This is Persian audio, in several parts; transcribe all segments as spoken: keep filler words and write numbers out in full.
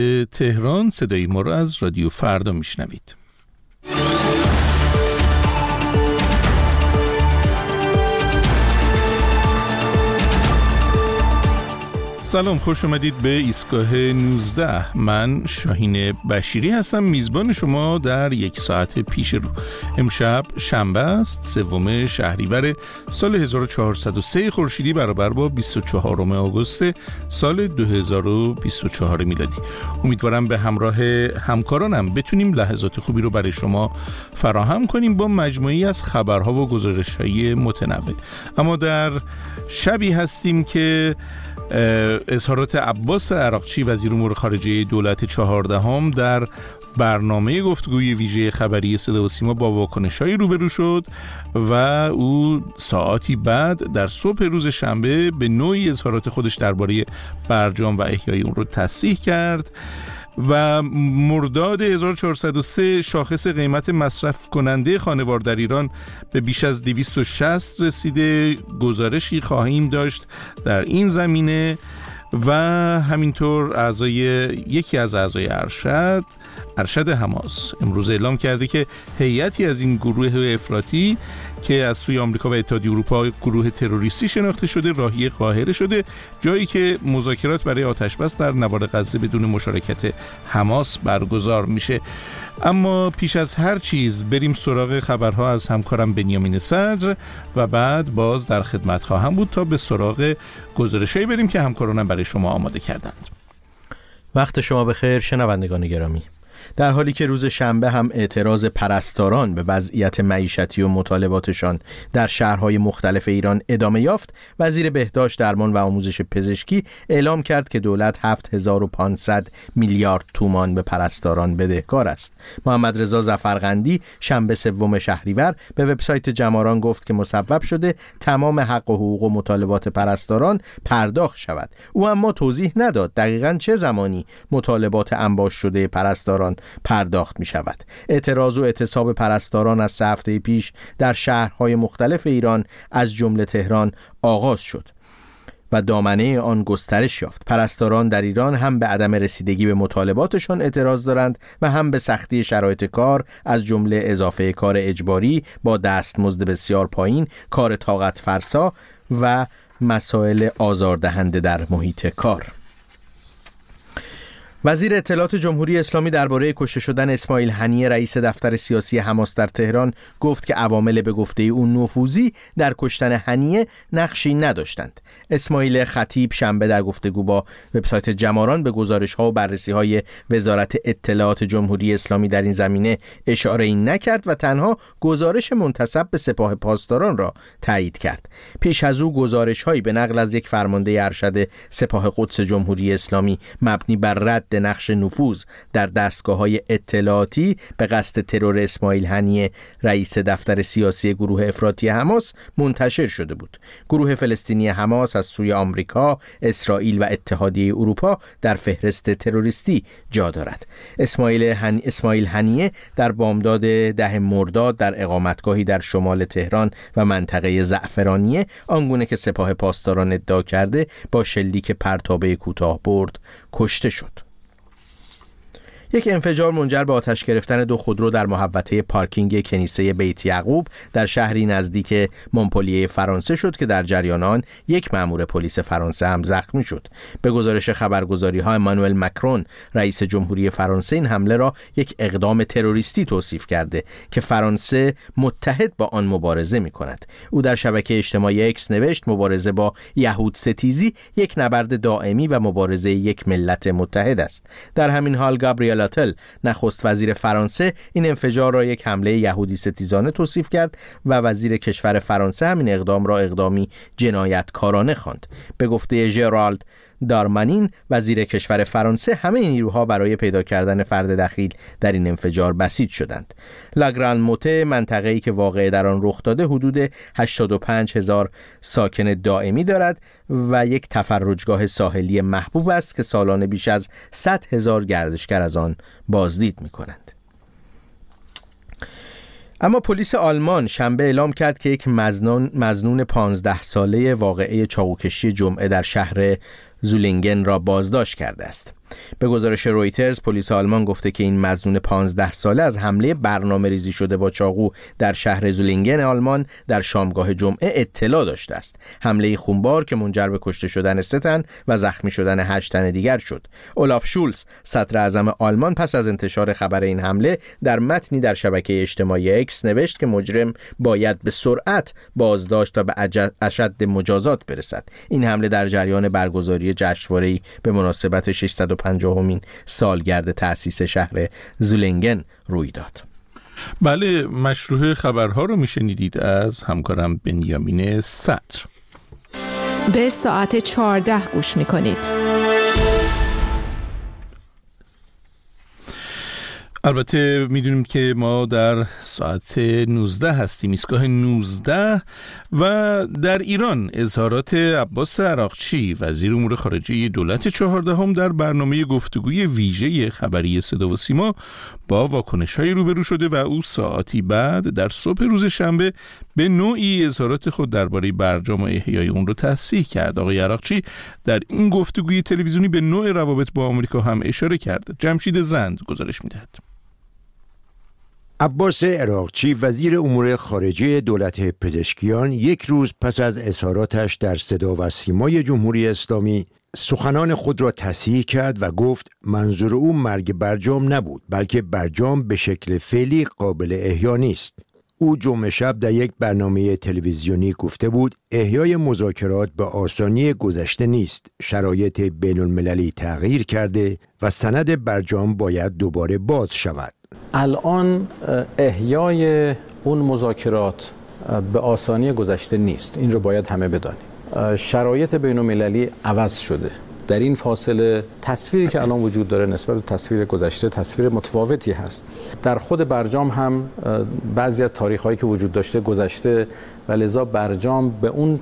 تهران. صدای ما را از رادیو فردا میشنوید. سلام، خوش اومدید به ایستگاه نوزده. من شاهین بشیری هستم، میزبان شما در یک ساعت پیش رو. امشب شنبه است، سوم شهریور سال هزار و چهارصد و سه خورشیدی برابر با بیست و چهارم آگوست سال دو هزار و بیست و چهار میلادی. امیدوارم به همراه همکارانم بتونیم لحظات خوبی رو برای شما فراهم کنیم با مجموعی از خبرها و گزارش‌های متنوع. اما در شبی هستیم که اظهارات عباس عراقچی وزیر امور خارجه دولت چهاردهم در برنامه گفتگوی ویژه خبری صدا و سیما با واکنش‌هایی روبرو شد و او ساعاتی بعد در صبح روز شنبه به نوعی اظهارات خودش درباره برجام و احیای اون رو تصحیح کرد. و مرداد هزار و چهارصد و سه شاخص قیمت مصرف کننده خانوار در ایران به بیش از دویست و شصت رسیده. گزارشی خواهیم داشت در این زمینه و همینطور اعضای یکی از اعضای ارشد ارشد حماس امروز اعلام کرده که هیئتی از این گروه افراطی که از سوی آمریکا و اتحادیه اروپا گروه تروریستی شناخته شده راهی قاهره شده، جایی که مذاکرات برای آتشبس در نوار غزه بدون مشارکت حماس برگزار میشه. اما پیش از هر چیز بریم سراغ خبرها از همکارم بنیامین صدر و بعد باز در خدمت خواهم بود تا به سراغ گزارشایی بریم که همکارانم برای شما آماده کردند. وقت شما بخیر شنوندگان گرامی. در حالی که روز شنبه هم اعتراض پرستاران به وضعیت معیشتی و مطالباتشان در شهرهای مختلف ایران ادامه یافت، وزیر بهداشت، درمان و آموزش پزشکی اعلام کرد که دولت هفت هزار و پانصد میلیارد تومان به پرستاران بدهکار است. محمد رضا ظفرقندی شنبه سوم شهریور به وبسایت جماران گفت که مصوب شده تمام حق و حقوق و مطالبات پرستاران پرداخت شود. او اما توضیح نداد دقیقاً چه زمانی مطالبات انباش شده پرستاران پرداخت می شود. اعتراض و اعتصاب پرستاران از سه هفته پیش در شهرهای مختلف ایران از جمله تهران آغاز شد و دامنه آن گسترش یافت. پرستاران در ایران هم به عدم رسیدگی به مطالباتشان اعتراض دارند و هم به سختی شرایط کار از جمله اضافه کار اجباری با دستمزد بسیار پایین، کار طاقت فرسا و مسائل آزاردهنده در محیط کار. وزیر اطلاعات جمهوری اسلامی درباره کشته شدن اسماعیل هنیه رئیس دفتر سیاسی حماس در تهران گفت که عوامل به گفته او نفوذی در کشتن هنیه نقشی نداشتند. اسماعیل خطیب شنبه در گفتگو با وبسایت جماران به گزارش‌ها و بررسی‌های وزارت اطلاعات جمهوری اسلامی در این زمینه اشاره‌ای نکرد و تنها گزارش منتسب به سپاه پاسداران را تایید کرد. پیش از او گزارش‌هایی به نقل از یک فرمانده ارشد سپاه قدس جمهوری اسلامی مبنی بر رد نقش نفوذ در دستگاه‌های اطلاعاتی به قصد ترور اسماعیل هنیه رئیس دفتر سیاسی گروه افراطی حماس منتشر شده بود. گروه فلسطینی حماس از سوی آمریکا، اسرائیل و اتحادیه اروپا در فهرست تروریستی جا دارد. اسماعیل هن... اسماعیل هنیه در بامداد ده مرداد در اقامتگاهی در شمال تهران و منطقه زعفرانیه آنگونه که سپاه پاسداران ادعا کرده با شلیک پرتابه کوتاه برد کشته شد. یک انفجار منجر به آتش گرفتن دو خودرو در محوطه پارکینگ کنیسه بیت یعقوب در شهری نزدیک مونپلیه فرانسه شد که در جریان آن یک مأمور پلیس فرانسه هم زخمی شد. به گزارش خبرگزاری‌ها امانوئل مکرون رئیس جمهوری فرانسه این حمله را یک اقدام تروریستی توصیف کرده که فرانسه متحد با آن مبارزه می‌کند. او در شبکه اجتماعی اکس نوشت مبارزه با یهود ستیزی یک نبرد دائمی و مبارزه یک ملت متحد است. در همین حال گابریل اتل نخست وزیر فرانسه این انفجار را یک حمله یهودی ستیزانه توصیف کرد و وزیر کشور فرانسه همین اقدام را اقدامی جنایتکارانه خواند. به گفته ژرالد دارمانین وزیر کشور فرانسه همه نیروها برای پیدا کردن فرد دخیل در این انفجار بسیج شدند. لاگران موته منطقه‌ای که واقعه در آن رخ داده حدود هشتاد و پنج هزار ساکن دائمی دارد و یک تفرجگاه ساحلی محبوب است که سالانه بیش از صد هزار گردشگر از آن بازدید می‌کنند. اما پلیس آلمان شنبه اعلام کرد که یک مزنون مزنون پانزده ساله واقعه چاقوکشی جمعه در شهر زولینگن را بازداشت کرده است. به گزارش رویترز، پلیس آلمان گفته که این مظنون پانزده ساله از حمله برنامه ریزی شده با چاقو در شهر زولینگن آلمان در شامگاه جمعه اطلاع داشته است. حمله خونبار که منجر به کشته شدن سه تن و زخمی شدن هشت تن دیگر شد. اولاف شولز، صدر اعظم آلمان، پس از انتشار خبر این حمله در متنی در شبکه اجتماعی اکس نوشت که مجرم باید به سرعت بازداشت و به اشد مجازات برسد. این حمله در جریان برگزاری جشنواره‌ای به مناسبت ششصد و پنجاهمین سالگرد تأسیس شهر زولینگن روی داد. بله، مشروع خبرها رو میشنیدید از همکارم بنیامین صدر. به ساعت چهارده گوش میکنید. البته میدونیم که ما در ساعت نوزده هستیم، ایستگاه نوزده. و در ایران اظهارات عباس عراقچی، وزیر امور خارجه دولت چهاردهم، در برنامه گفتگوی ویژه خبری صدا و سیما با واکنش‌های روبرو شده و او ساعتی بعد در صبح روز شنبه به نوعی اظهارات خود درباره برجام و احیای اون رو تصحیح کرد. آقای عراقچی در این گفتگوی تلویزیونی به نوع روابط با آمریکا هم اشاره کرد. جمشید زند گزارش می‌دهد. عباس عراقچی، وزیر امور خارجه دولت پزشکیان، یک روز پس از اظهاراتش در صدا و سیمای جمهوری اسلامی سخنان خود را تصحیح کرد و گفت منظور او مرگ برجام نبود، بلکه برجام به شکل فعلی قابل احیا نیست. او جمعه شب در یک برنامه تلویزیونی گفته بود احیای مذاکرات به آسانی گذشته نیست، شرایط بین المللی تغییر کرده و سند برجام باید دوباره باز شود. الان احیای اون مذاکرات به آسانی گذشته نیست، این رو باید همه بدانیم. شرایط بین المللی عوض شده. در این فاصله تصویری که الان وجود داره نسبت به تصویر گذشته تصویر متفاوتی هست. در خود برجام هم بعضی از تاریخ‌هایی که وجود داشته گذشته و لذا برجام به اون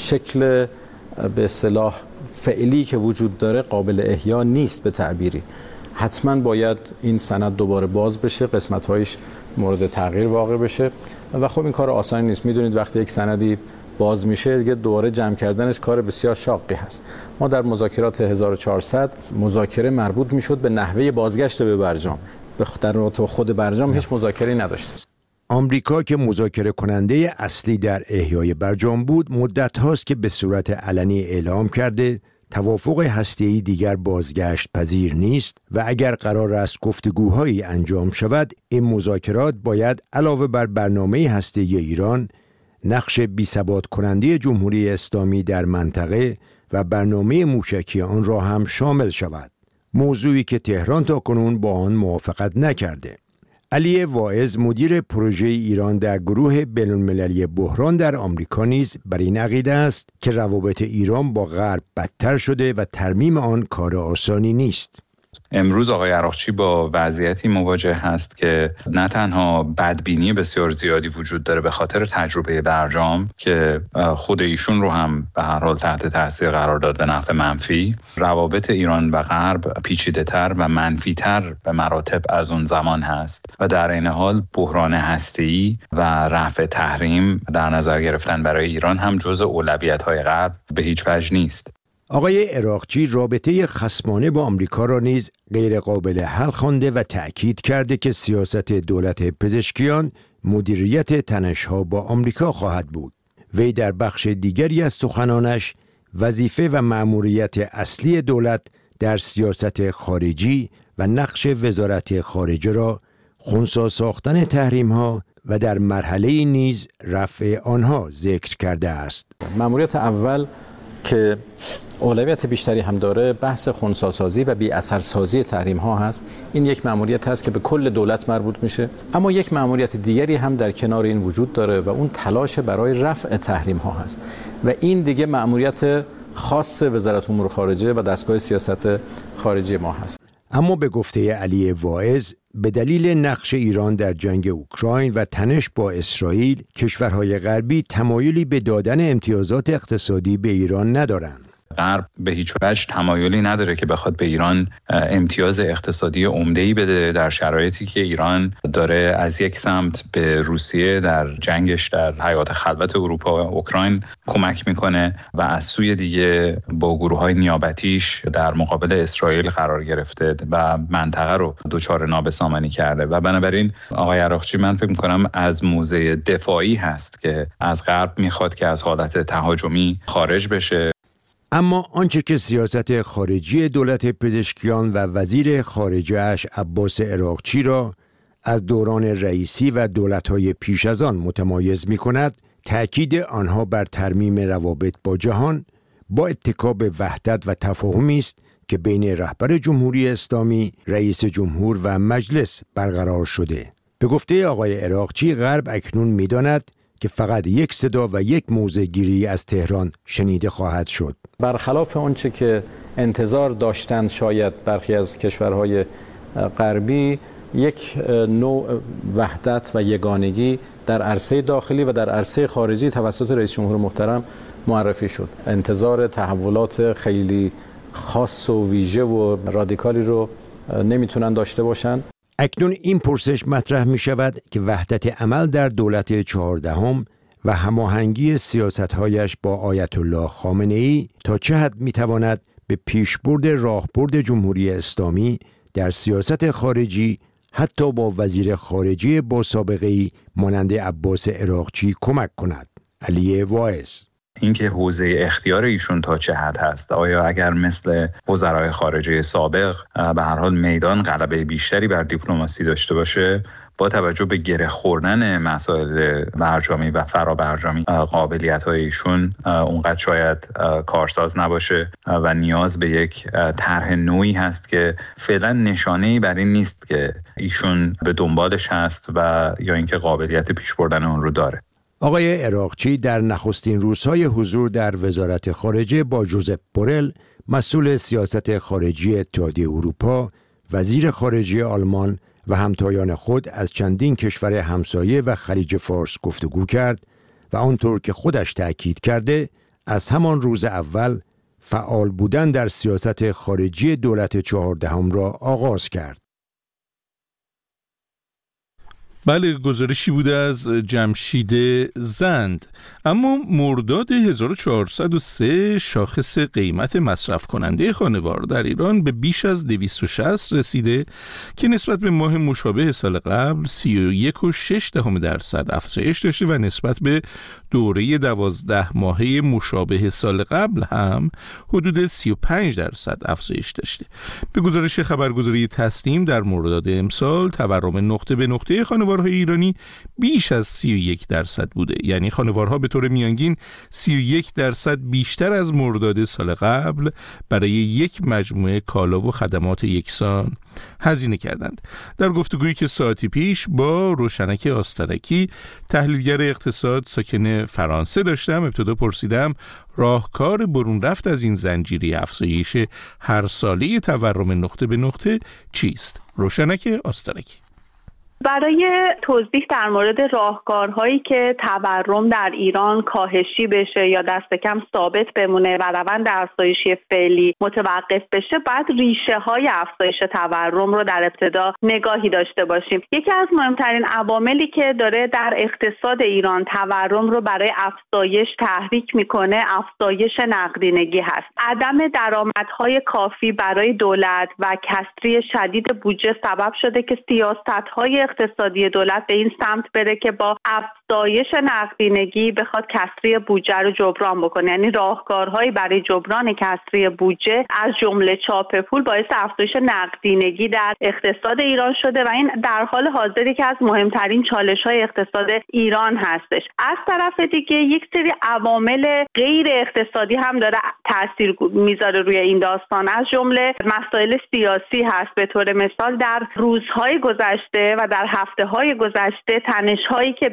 شکل به اصطلاح فعلی که وجود داره قابل احیا نیست. به تعبیری حتما باید این سند دوباره باز بشه، قسمت‌هایش مورد تغییر واقع بشه و خب این کار آسانی نیست. میدونید وقتی یک سندی باز میشه دیگه دوباره جمع کردنش کار بسیار شاقی هست. ما در مذاکرات هزار و چهارصد مذاکره مربوط میشد به نحوه بازگشت به برجام. در خود برجام هیچ مذاکره‌ای نداشت. آمریکا که مذاکره کننده اصلی در احیای برجام بود، مدت هاست که به صورت علنی اعلام کرده توافق هسته‌ای دیگر بازگشت پذیر نیست و اگر قرار است گفتگوهایی انجام شود، این مذاکرات باید علاوه بر برنامه هسته‌ای ایران، نقش بی‌ثبات کننده جمهوری اسلامی در منطقه و برنامه موشکی آن را هم شامل شود. موضوعی که تهران تاکنون با آن موافقت نکرده. علی واعظ، مدیر پروژه ایران در گروه بین‌المللی بحران در آمریکا، نیز بر این عقیده است که روابط ایران با غرب بدتر شده و ترمیم آن کار آسانی نیست. امروز آقای عراقچی با وضعیتی مواجه هست که نه تنها بدبینی بسیار زیادی وجود داره به خاطر تجربه برجام که خود ایشون رو هم به هر حال تحت تاثیر قرار داد به نفع منفی. روابط ایران و غرب پیچیده‌تر و منفی‌تر به مراتب از اون زمان هست و در این حال بحران هسته‌ای و رفع تحریم در نظر گرفتن برای ایران هم جزء اولویت‌های غرب به هیچ وجه نیست. آقای عراقچی رابطه خصمانه با آمریکا را نیز غیر قابل حل خوانده و تأکید کرده که سیاست دولت پزشکیان مدیریت تنش‌ها با آمریکا خواهد بود. وی در بخش دیگری از سخنانش وظیفه و مأموریت اصلی دولت در سیاست خارجی و نقش وزارت خارجه را خنثی ساختن تحریم‌ها و در مرحله نیز رفع آنها ذکر کرده است. مأموریت اول که اولویت بیشتری هم داره بحث خنثی‌سازی و بی اثرسازی تحریم ها هست. این یک مأموریت هست که به کل دولت مربوط میشه، اما یک مأموریت دیگری هم در کنار این وجود داره و اون تلاش برای رفع تحریم ها هست و این دیگه مأموریت خاص وزارت امور خارجه و دستگاه سیاست خارجی ما هست. اما به گفته علی واعظ، به دلیل نقش ایران در جنگ اوکراین و تنش با اسرائیل، کشورهای غربی تمایلی به دادن امتیازات اقتصادی به ایران ندارند. غرب به هیچ وجه تمایلی نداره که بخواد به ایران امتیاز اقتصادی عمده‌ای بده در شرایطی که ایران داره از یک سمت به روسیه در جنگش در حیات خلوت اروپا و اوکراین کمک میکنه و از سوی دیگه با گروه‌های نیابتیش در مقابل اسرائیل قرار گرفته و منطقه رو دچار نابسامانی کرده و بنابراین آقای عراقچی من فکر میکنم از موضع دفاعی هست که از غرب میخواد که از حالت تهاجمی خارج بشه. اما آنچه که سیاست خارجی دولت پزشکیان و وزیر خارجه اش عباس عراقچی را از دوران رئیسی و دولت‌های پیش از آن متمایز می‌کند، تأکید آنها بر ترمیم روابط با جهان با اتکا به وحدت و تفاهمی است که بین رهبر جمهوری اسلامی، رئیس جمهور و مجلس برقرار شده. به گفته آقای عراقچی، غرب اکنون می‌داند که فقط یک صدا و یک موضع گیری از تهران شنیده خواهد شد. برخلاف آنچه که انتظار داشتند شاید برخی از کشورهای غربی، یک نوع وحدت و یگانگی در عرصه داخلی و در عرصه خارجی توسط رئیس جمهور محترم معرفی شد. انتظار تحولات خیلی خاص و ویژه و رادیکالی رو نمیتونن داشته باشن. اکنون این پرسش مطرح می شود که وحدت عمل در دولت چهاردهم و هماهنگی سیاست‌هایش با آیت الله خامنه‌ای تا چه حد می‌تواند به پیشبرد راهبرد جمهوری اسلامی در سیاست خارجی حتی با وزیر خارجه با سابقه‌ای مانند عباس عراقچی کمک کند. علی واعظ: اینکه حوزه اختیار ایشون تا چه حد هست، آیا اگر مثل وزرای خارجه سابق به هر حال میدان غلبه بیشتری بر دیپلماسی داشته باشه، با توجه به گره خوردن مسائل برجامی و فرابرجامی قابلیت‌های ایشون اونقدر شاید کارساز نباشه و نیاز به یک طرح نوعی هست که فعلا نشانه‌ای بر این نیست که ایشون به دنبالش هست و یا اینکه قابلیت پیش بردن اون رو داره. آقای عراقچی در نخستین روزهای حضور در وزارت خارجه با جوزپ بورل، مسئول سیاست خارجی اتحادیه اروپا، وزیر خارجه آلمان و همتایان خود از چندین کشور همسایه و خلیج فارس گفتگو کرد و آنطور که خودش تأکید کرده از همان روز اول فعال بودن در سیاست خارجی دولت چهاردهم را آغاز کرد. بله، گزارشی بوده از جمشید زند. اما مرداد هزار و چهارصد و سه شاخص قیمت مصرف کننده خانوار در ایران به بیش از دویست و شصت رسیده که نسبت به ماه مشابه سال قبل سی و یک و شش دهم درصد افزایش داشته و نسبت به دوره دوازده ماهه مشابه سال قبل هم حدود سی و پنج درصد افزایش داشته. به گزارش خبرگزاری تسنیم در مرداد امسال تورم نقطه به نقطه خانوارهای ایرانی بیش از سی و یک درصد بوده، یعنی خانوارها به طور میانگین سی و یک درصد بیشتر از مرداد سال قبل برای یک مجموعه کالا و خدمات یکسان هزینه کردند. در گفتگویی که ساعتی پیش با روشنک آسترکی تحلیلگر اقتصاد ساکن فرانسه داشتم، ابتدا پرسیدم راهکار برون رفت از این زنجیره افزایش هر ساله تورم نقطه به نقطه چیست؟ روشنک آسترکی: برای توضیح در مورد راهکارهایی که تورم در ایران کاهشی بشه یا دست کم ثابت بمونه و روند افزایشی فعلی متوقف بشه، بعد ریشه های افزایش تورم رو در ابتدا نگاهی داشته باشیم. یکی از مهمترین عواملی که داره در اقتصاد ایران تورم رو برای افزایش تحریک میکنه افزایش نقدینگی هست. عدم درآمدهای کافی برای دولت و کسری شدید بودجه سبب شده که سیاست‌های اقتصادی دولت به این سمت بره که با افزایش نقدینگی بخواد کسری بودجه رو جبران بکنه. یعنی راهکارهایی برای جبران کسری بودجه از جمله چاپ پول باعث افزایش نقدینگی در اقتصاد ایران شده و این در حال حاضر یکی از مهمترین چالش‌های اقتصاد ایران هستش. از طرف دیگه یک سری عوامل غیر اقتصادی هم داره تاثیر میذاره روی این داستان، از جمله مسائل سیاسی هست. به طور مثال در روزهای گذشته و در هفته‌های گذشته تنش‌هایی که بین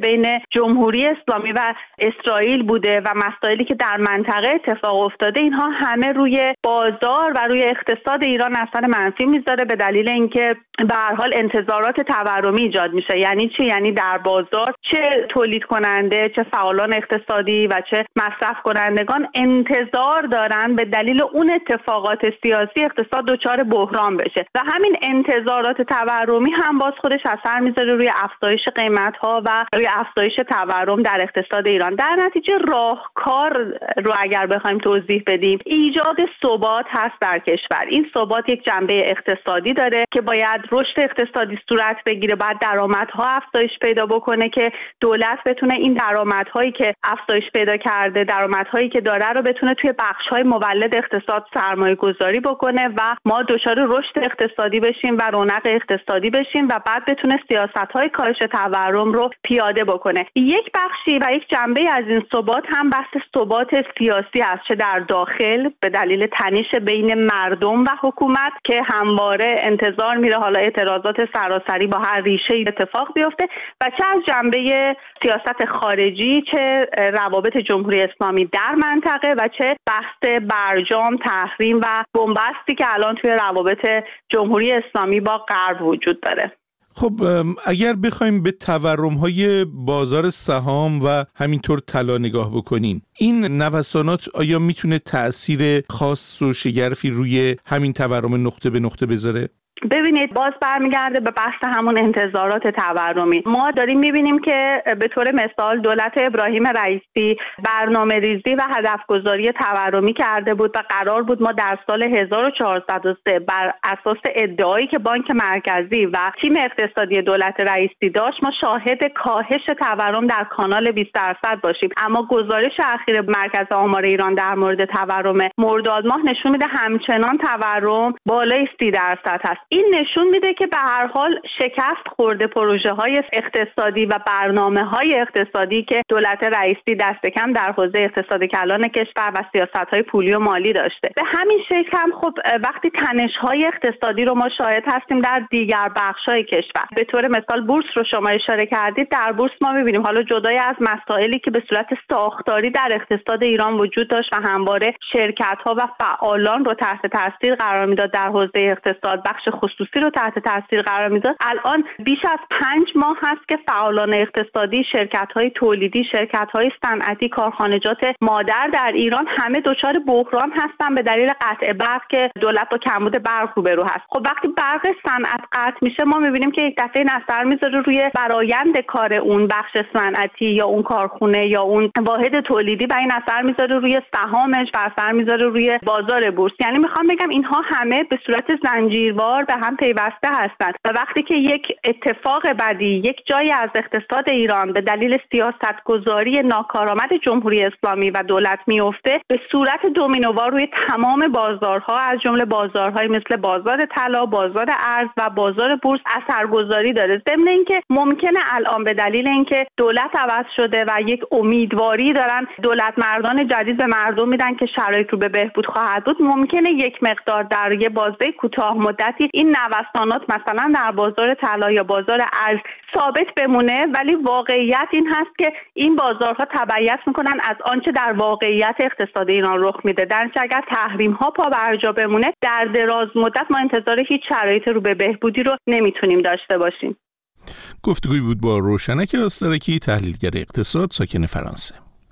جمهوری اسلامی و اسرائیل بوده و مسائلی که در منطقه اتفاق افتاده، اینها همه روی بازار و روی اقتصاد ایران اثر منفی میذاره به دلیل اینکه به هر حال انتظارات تورمی ایجاد میشه. یعنی چی؟ یعنی در بازار چه تولید کننده، چه فعالان اقتصادی و چه مصرف کنندگان انتظار دارن به دلیل اون اتفاقات سیاسی اقتصاد دچار بحران بشه و همین انتظارات تورمی هم باز خودش اثر میذاره روی افزایش قیمت‌ها و روی افزایش تورم در اقتصاد ایران. در نتیجه راهکار رو اگر بخوایم توضیح بدیم، ایجاد ثبات هست در کشور. این ثبات یک جنبه اقتصادی داره که باید رشد اقتصادی صورت بگیره، باید درآمدها افزایش پیدا بکنه که دولت بتونه این درآمدهایی که افزایش پیدا کرده، درآمدهایی که داره رو بتونه توی بخش‌های مولد اقتصاد سرمایه گذاری بکنه و ما دچار رشد اقتصادی بشیم و رونق اقتصادی بشیم و بعد بتونه سیاست‌های کاهش تورم رو پیاده بکنه. یک بخشی و یک جنبه از این ثبات هم بحث ثبات سیاسی است، چه در داخل به دلیل تنش بین مردم و حکومت که همواره انتظار میره حالا اعتراضات سراسری با هر ریشه اتفاق بیفته، و چه از جنبه سیاست خارجی، چه روابط جمهوری اسلامی در منطقه و چه بحث برجام، تحریم و بنبستی که الان توی روابط جمهوری اسلامی با غرب وجود داره. خب اگر بخوایم به تورم‌های بازار سهام و همینطور طلا نگاه بکنیم، این نوسانات آیا میتونه تأثیر خاص و شگرفی روی همین تورم نقطه به نقطه بذاره؟ ببینید، باز برمیگرده به بحث همون انتظارات تورمی. ما داریم میبینیم که به طور مثال دولت ابراهیم رئیسی برنامه ریزی و هدف گذاری تورمی کرده بود و قرار بود ما در سال هزار و چهارصد و سه بر اساس ادعایی که بانک مرکزی و تیم اقتصادی دولت رئیسی داشت ما شاهد کاهش تورم در کانال بیست درصد باشیم. اما گزارش اخیر مرکز آمار ایران در مورد تورم مرداد ماه نشون میده همچنان تورم بالای سی درصد هست. این نشون میده که به هر حال شکست خورده پروژه های اقتصادی و برنامه های اقتصادی که دولت رئیسی دست کم در حوزه اقتصاد کلان کشور و سیاست های پولی و مالی داشته. به همین شکل هم خب وقتی تنش های اقتصادی رو ما شاهد هستیم در دیگر بخش های کشور، به طور مثال بورس رو شما اشاره کردید، در بورس ما میبینیم حالا جدای از مسائلی که به صورت ساختاری در اقتصاد ایران وجود داشت و همواره شرکت ها و فعالان رو تحت تاثیر قرار میداد در حوزه اقتصاد، بخش خصوصی رو تحت تاثیر قرار میداد. الان بیش از پنج ماه هست که فعالان اقتصادی، شرکت‌های تولیدی، شرکت‌های صنعتی، کارخانجات مادر در ایران همه دچار بحران هستن به دلیل قطع برق که دولت با کمبود برق روبرو هست. خب وقتی برق صنعت قطع میشه ما میبینیم که یک دفعه اثر میذاره روی فرآیند کار اون بخش صنعتی یا اون کارخونه یا اون واحد تولیدی و این اثر میذاره روی سهامش و اثر میذاره روی بازار بورس. یعنی میخوام بگم اینها همه به صورت زنجیروار به هم پیوسته هستند و وقتی که یک اتفاق بدی یک جایی از اقتصاد ایران به دلیل سیاستگذاری ناکارآمد جمهوری اسلامی و دولت میفته، به صورت دومینووار روی تمام بازارها از جمله بازارهای مثل بازار طلا، بازار ارز و بازار بورس اثرگذاری داره. ضمن اینکه ممکنه الان به دلیل اینکه دولت عوض شده و یک امیدواری دارن دولت مردان جدید به مردم میدن که شرایط رو به بهبود خواهد بود، ممکنه یک مقدار در یه بازه کوتاه مدتی این نوسانات مثلا در بازار طلا یا بازار ارز ثابت بمونه، ولی واقعیت این هست که این بازارها تبعیت میکنن از آنچه در واقعیت اقتصاد ایران رخ میده. در نتیجه اگر تحریم ها پا برجا بمونه در دراز مدت ما انتظار هیچ شرایط رو به بهبودی رو نمیتونیم داشته باشیم. گفتگوی بود با روشنک آسترکی، تحلیلگر اقتصاد، ساکن فرانسه.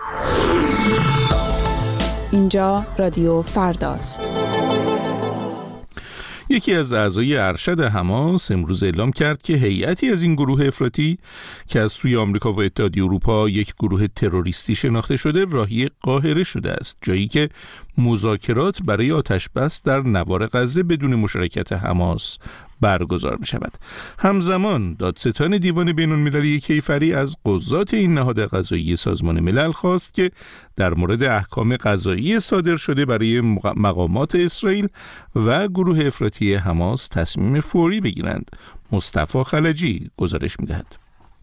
اینجا رادیو فرداست. یکی از اعضای ارشد حماس امروز اعلام کرد که هیئتی از این گروه افراطی که از سوی آمریکا و اتحادیه اروپا یک گروه تروریستی شناخته شده راهی قاهره شده است، جایی که مذاکرات برای آتش‌بس در نوار غزه بدون مشارکت حماس برگزار می شود. همزمان دادستان دیوان بین‌المللی کیفری از قضات این نهاد قضایی سازمان ملل خواست که در مورد احکام قضایی صادر شده برای مقامات اسرائیل و گروه افراطی حماس تصمیم فوری بگیرند. مصطفی خلجی گزارش می دهد.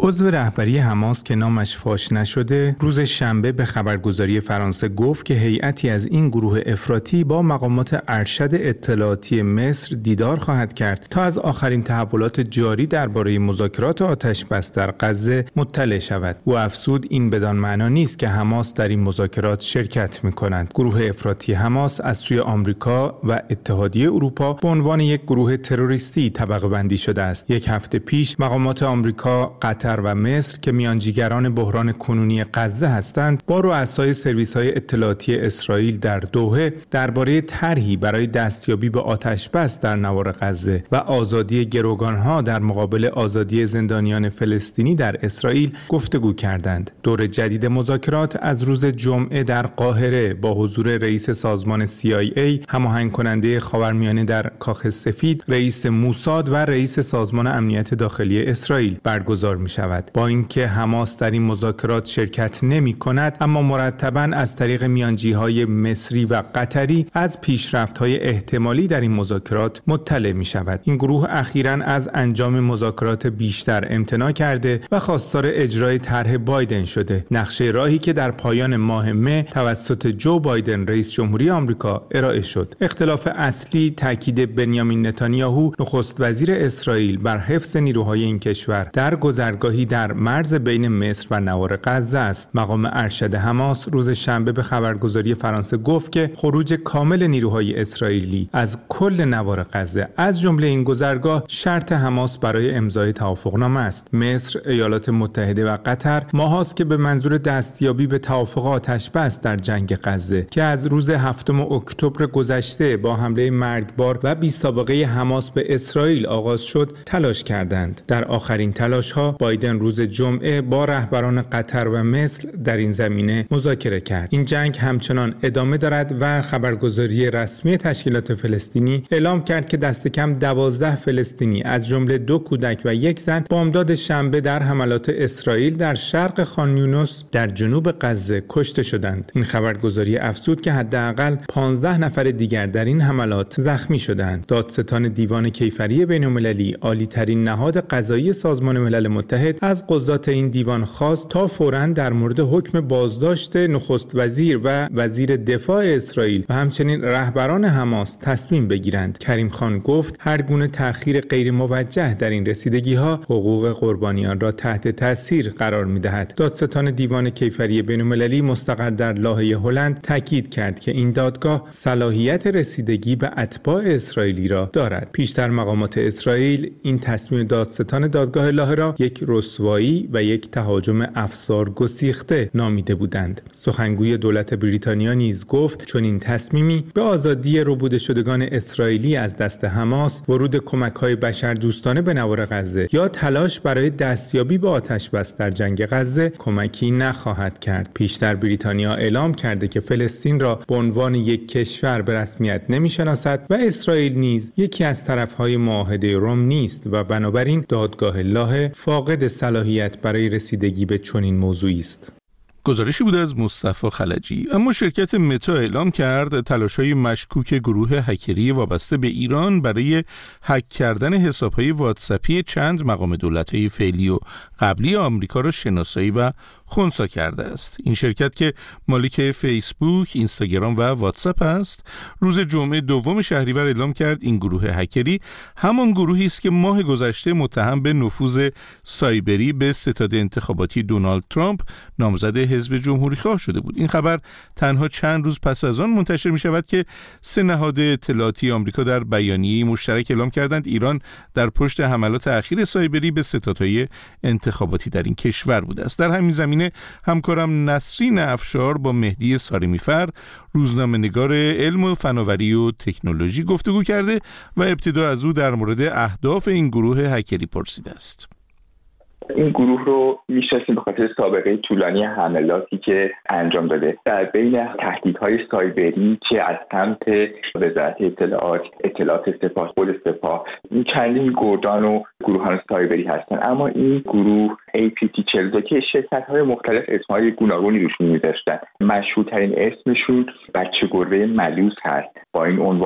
عضو رهبری حماس که نامش فاش نشده روز شنبه به خبرگزاری فرانسه گفت که هیئتی از این گروه افراطی با مقامات ارشد اطلاعاتی مصر دیدار خواهد کرد تا از آخرین تحولات جاری درباره مذاکرات آتش‌بس در غزه مطلع شود. او افزود این بدان معنا نیست که حماس در این مذاکرات شرکت می‌کنند. گروه افراطی حماس از سوی آمریکا و اتحادیه اروپا به عنوان یک گروه تروریستی طبقه بندی شده است. یک هفته پیش مقامات آمریکا، قطر و مصر که میانجیگران بحران کنونی غزه هستند، با رؤسای سرویس‌های اطلاعاتی اسرائیل در دوحه درباره طرحی برای دستیابی به آتش‌بس در نوار غزه و آزادی گروگان‌ها در مقابل آزادی زندانیان فلسطینی در اسرائیل گفتگو کردند. دور جدید مذاکرات از روز جمعه در قاهره با حضور رئیس سازمان سی آی ای، هماهنگ کننده خاورمیانه در کاخ سفید، رئیس موساد و رئیس سازمان امنیت داخلی اسرائیل برگزار می شود. با اینکه حماس در این مذاکرات شرکت نمی کند، اما مرتباً از طریق میانجی‌های مصری و قطری از پیشرفت‌های احتمالی در این مذاکرات مطلع می شود. این گروه اخیراً از انجام مذاکرات بیشتر امتناع کرده و خواستار اجرای طرح بایدن شده، نقشه راهی که در پایان ماه مه توسط جو بایدن رئیس جمهوری آمریکا ارائه شد. اختلاف اصلی تاکید بنیامین نتانیاهو نخست وزیر اسرائیل بر حفظ نیروهای این کشور در گذرگاهی در مرز بین مصر و نوار غزه است. مقام ارشد حماس روز شنبه به خبرگزاری فرانسه گفت که خروج کامل نیروهای اسرائیلی از کل نوار غزه از جمله این گذرگاه شرط حماس برای امضای توافقنامه است. مصر، ایالات متحده و قطر ماهاست که به منظور دستیابی به توافق آتش‌بس در جنگ غزه که از روز هفتم اکتبر گذشته با حمله مرگبار و بی سابقه حماس به اسرائیل آغاز شد تلاش کردند. در آخرین تلاش‌ها بایدن روز جمعه با رهبران قطر و مصر در این زمینه مذاکره کرد. این جنگ همچنان ادامه دارد و خبرگزاری رسمی تشکیلات فلسطینی اعلام کرد که دست کم دوازده فلسطینی از جمله دو کودک و یک زن بامداد شنبه در حملات اسرائیل در شرق خان یونس در جنوب غزه کشته شدند. این خبرگزاری افزود که حداقل پانزده نفر دیگر در این حملات زخمی شدند. دادستان دیوان کیفری بین‌المللی، عالی‌ترین نهاد قضایی سازمان ملل متحد، از قضات این دیوان خواست تا فوراً در مورد حکم بازداشت نخست وزیر و وزیر دفاع اسرائیل و همچنین رهبران حماس تصمیم بگیرند. کریم خان گفت هر گونه تأخیر غیر موجه در این رسیدگی‌ها حقوق قربانیان را تحت تاثیر قرار می‌دهد. دادستان دیوان کیفری بین‌المللی مستقر در لاهه هلند تاکید کرد که این دادگاه صلاحیت رسیدگی به اتباع اسرائیلی را دارد. پیشتر مقامات اسرائیل این تصمیم دادستان دادگاه لاهه را یک رسوایی و یک تهاجم افسار گسیخته نامیده بودند. سخنگوی دولت بریتانیا نیز گفت چون این تصمیمی به آزادی ربوده شدگان اسرائیلی از دست حماس، ورود کمک‌های بشردوستانه به نوار غزه یا تلاش برای دستیابی به آتش‌بس در جنگ غزه کمکی نخواهد کرد. پیشتر بریتانیا اعلام کرده که فلسطین را به عنوان یک کشور به رسمیت نمی‌شناسد و اسرائیل نیز یکی از طرف‌های معاهده روم نیست و بنابراین دادگاه لاهه فاقد صلاحیت برای رسیدگی به چنین موضوعی است. گزارشی بود از مصطفی خلجی. اما شرکت متا اعلام کرد تلاش‌های مشکوک گروه هکری وابسته به ایران برای هک کردن حساب‌های واتساپی چند مقام دولت‌های فعلی و قبلی آمریکا را شناسایی و خنثی کرده است. این شرکت که مالک فیسبوک، اینستاگرام و واتساپ است، روز جمعه دوم شهریور اعلام کرد این گروه هکری همان گروهی است که ماه گذشته متهم به نفوذ سایبری به ستاد انتخاباتی دونالد ترامپ نامزد حزب جمهوری‌خواه شده بود. این خبر تنها چند روز پس از آن منتشر می شود که سه نهاد اطلاعاتی آمریکا در بیانیه‌ای مشترک اعلام کردند ایران در پشت حملات اخیر سایبری به ستادهای انتخاباتی در این کشور بوده است. در همین زمینه همکارم نسرین افشار با مهدی سارمیفر، روزنامه‌نگار علم و فناوری و تکنولوژی، گفتگو کرده و ابتدا از او در مورد اهداف این گروه هکری پرسیده است. این گروه رو میشناسیم به خاطر سابقه طولانی حملاتی که انجام داده در بین تهدیدهای سایبری که از سمت وزارت اطلاعات، اطلاعات سپاه، خود سپاه، این چندین گردان و گروهان سایبری هستن. اما این گروه ای پی تی چهل و دو که شرکت‌های مختلف اسمهای گوناگونی روشون می‌ذاشتن، مشهورترین اسمشون بچه گربه ملوس هست. با این عنوان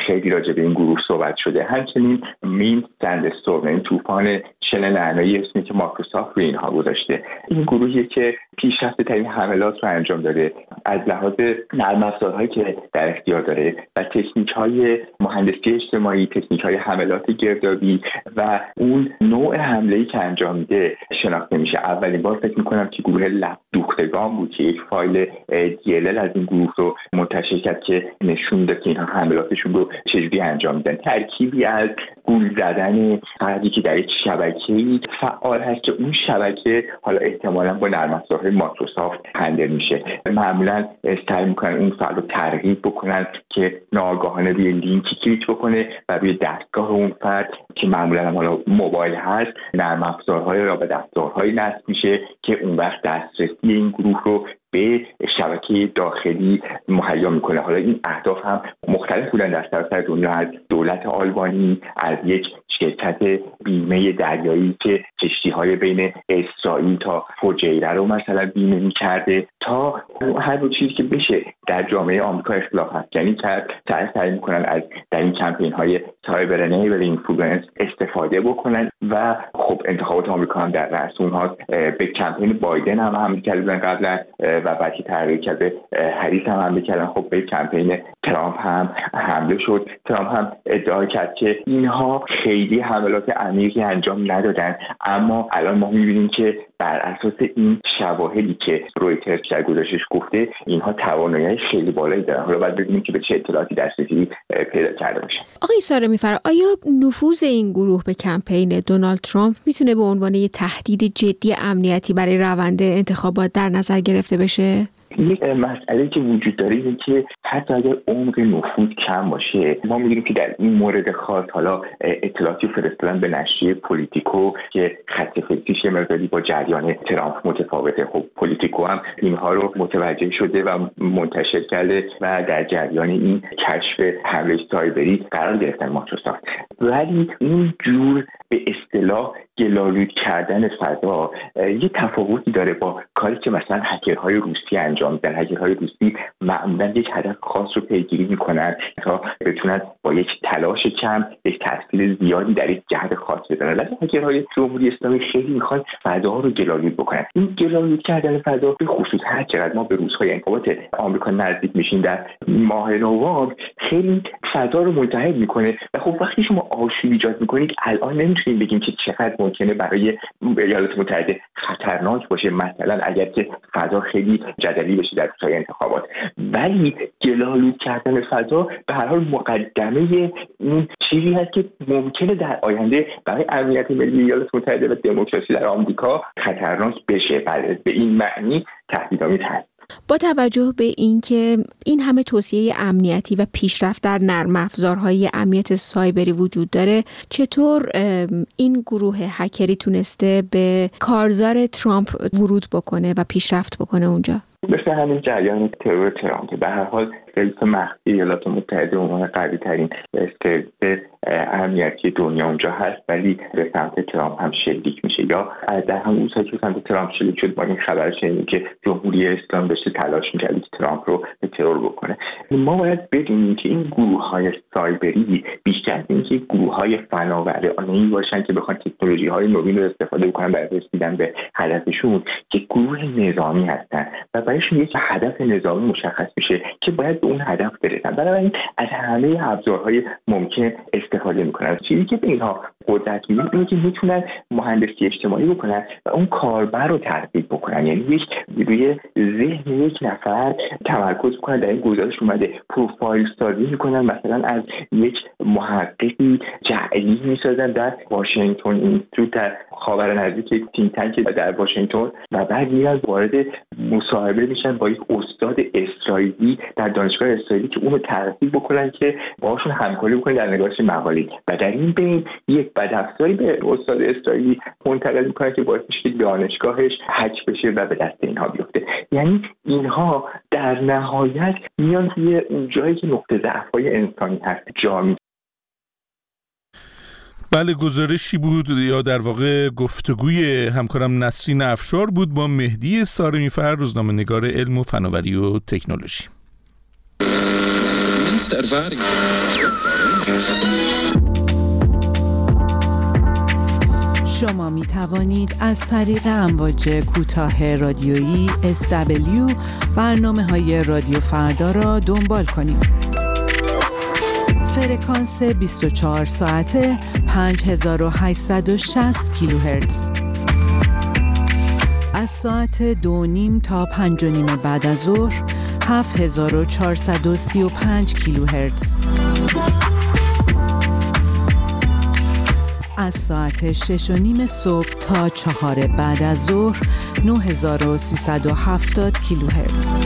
خیلی راجع به این گروه صحبت شده. همچنین مین سندستورم، این طوفان شن نعنایی اسمی که مایکروسافت روی اینها گذاشته. این گروهی که پیشرفته ترین حملات رو انجام داده از لحاظ نرم افزارهایی که در اختیار داره و تکنیک‌های مهندسی اجتماعی، تکنیک‌های حملات گردابی و اون نوع حمله‌ای که انجام میده شناخته میشه. اولین بار فکر می‌کنم که گروه لب دوختگان بود که یک فایل دی ال ال از این گروه رو منتشر کرد که نشون داد که اینها حملاتشون رو چجوری انجام میدن. ترکیبی از گول زدن فردی که در یک شبکه‌ای فعال هست که اون شبکه حالا احتمالاً با نرم افزارهای مایکروسافت هندل میشه. معمولاً سعی میکنن اون فرد رو ترغیب بکنن که ناگهانه روی لینکی کلیک بکنه و روی دستگاه اون فرد که معمولاً حالا موبایل هست نرم افزارهای را به دستگاه‌های نصب میشه که اون وقت دسترسی این گروه رو به شبکه داخلی مهیا میکنه. حالا این اهداف هم مختلف بودن در سراسر دنیا، از دولت آلبانی، از یک شرکت بیمه دریایی که کشتی‌های بین اسرائیل تا فجیره رو مثلا بیمه می‌کرده، تا هر دو چیزی که بشه در جامعه آمریکا اخلاق افکنی کرد. سعی سعی می‌کنن از در این کمپین‌های سایبر انیبل اینفلوئنس استفاده بکنن و خب انتخابات آمریکا هم در رأس اونها. به کمپین بایدن هم حمله کردن قبلا و بعد که تغییر کرد به هریس هم حمله کردن. خب به کمپین ترامپ هم حمله شد. ترامپ هم ادعا کرد که اینها خیلی حملات عمیقی انجام ندادن، اما الان ما می‌بینیم که بر اساس این شواهدی که رویترز در گزارشش گفته اینها توانایی خیلی بالایی دارن. حالا باید ببینیم که به چه اطلاعاتی دسترسی پیدا کرده باشه. آقای سارمی‌فر، آیا نفوذ این گروه به کمپین دونالد ترامپ میتونه به عنوان یک تهدید جدی امنیتی برای روند انتخابات در نظر گرفته بشه؟ یک مسئله که وجود داره اینه که حتی اگر عمق نفوذ کم باشه، ما می‌بینیم که در این مورد خاص حالا اطلاعاتی فرستادن به نشریه پولیتیکو که خط فکریش مقداری با جریان ترامپ متفاوته. خب پولیتیکو هم اینها رو متوجه شده و منتشر کرده و در جریان این کشف حمله سایبری قرار گرفتن مایکروسافت. ولی این جور به اصطلاح گلالود کردن فضا یه تفاوتی داره با کاری که مثلا هکرهای روسی انجام میدن. هکرهای روسی معمولا یک هدف خاص رو پیگیری میکنن تا بتونن با یک تلاش کم یک تاثیر زیادی در یک جهت خاص بزنن. ولی هکرهای جمهوری اسلامی خیلی میخوان فضا رو گلالود بکنن. این گلالود کردن فضا به خصوص هر چقدر ما به روزهای انتخابات آمریکا نزدیک میشیم در ماه نوامبر خیلی فضا رو ملتهب میکنه و خب وقتی شما آشوب ایجاد میکنید الان نمیتونیم بگیم که چقدر ممکنه برای ایالات متحده خطرناک باشه، مثلا اگر که فضا خیلی جدلی بشه در روزهای انتخابات. ولی گلالود کردن فضا به هر حال مقدمه این چیزی هست که ممکنه در آینده برای امنیت ملی ایالات متحده و دموکراسی در آمریکا خطرناک بشه. بله، به این معنی تهدیدآمیز هست. با توجه به اینکه این همه توصیه امنیتی و پیشرفت در نرم افزارهای امنیت سایبری وجود داره، چطور این گروه هکری تونسته به کارزار ترامپ ورود بکنه و پیشرفت بکنه اونجا؟ مثل همین جریان ترور ترامپ که به هر حال سرویس مخفی ایالات متحده عنوان قوی ترین سرویس امنیتی دنیا اونجا هست، ولی به سمت ترامپ هم شلیک میشه. یا در همون روزهایی که سمت ترامپ شلیک شد ما این خبر شنیدیم که جمهوری اسلامی داشته تلاش میکرد که ترامپ رو به ترور بکنه. ما باید بدونیم که این گروه‌های سایبری بیشتر از اینکه گروه‌های فناورانه‌ای باشن که بخوان تکنولوژی‌های نوین رو استفاده بکنن برای رسیدن به هدفشون، که گروه نظامی هستن و برایشون یک هدف نظامی مشخص میشه که باید به اون هدف برسن. بنابراین از همه ابزارهای ممکن استفاده میکنن. چیزی که به اینها قدرت میده اینه که میتونن مهندسی اجتماعی بکنن و اون کاربر رو ترغیب بکنن. یعنی یک روی ذهن یک نفر تمرکز کنن. در این گزارش اومده پروفایل سازی میکنن، مثلا از یک محققی جعلی میسازن در واشنگتن اینستیتوت در خاورمیانه، یک تیم تانک در واشنگتن، و بعد میرن وارد مصاحبه میشن با یک استاد اسرائیلی در دانشگاه اسرائیلی که اونو ترغیب بکنن که باهاشون همکاری بکنن در نگارش مقاله، و در این بین یک بدافزاری به استاد اسرائیلی منتقل میکنن که باعث میشه که دانشگاهش هک بشه و به دست اینها بیفته. یعنی اینها در نهایت میان توی اون جایی که نقطه ضعف‌های انسانی هست جا می. بله، گزارشی بود یا در واقع گفتگوی همکارم نسرین افشار بود با مهدی سارمی‌فر، روزنامه‌نگار علم و فناوری و تکنولوژی. شما می توانید از طریق امواج کوتاه رادیویی اس دبلیو برنامه‌های رادیو فردا را دنبال کنید. فرکانس بیست و چهار ساعته پنج هزار و هشتصد و شصت کیلوهرتز. از ساعت دو نیم تا پنج و نیم بعد از ظهر هفت هزار و چهارصد و سی و پنج کیلوهرتز. از ساعت شش و نیم صبح تا چهار بعد از ظهر نه هزار و سیصد و هفتاد کیلوهرتز.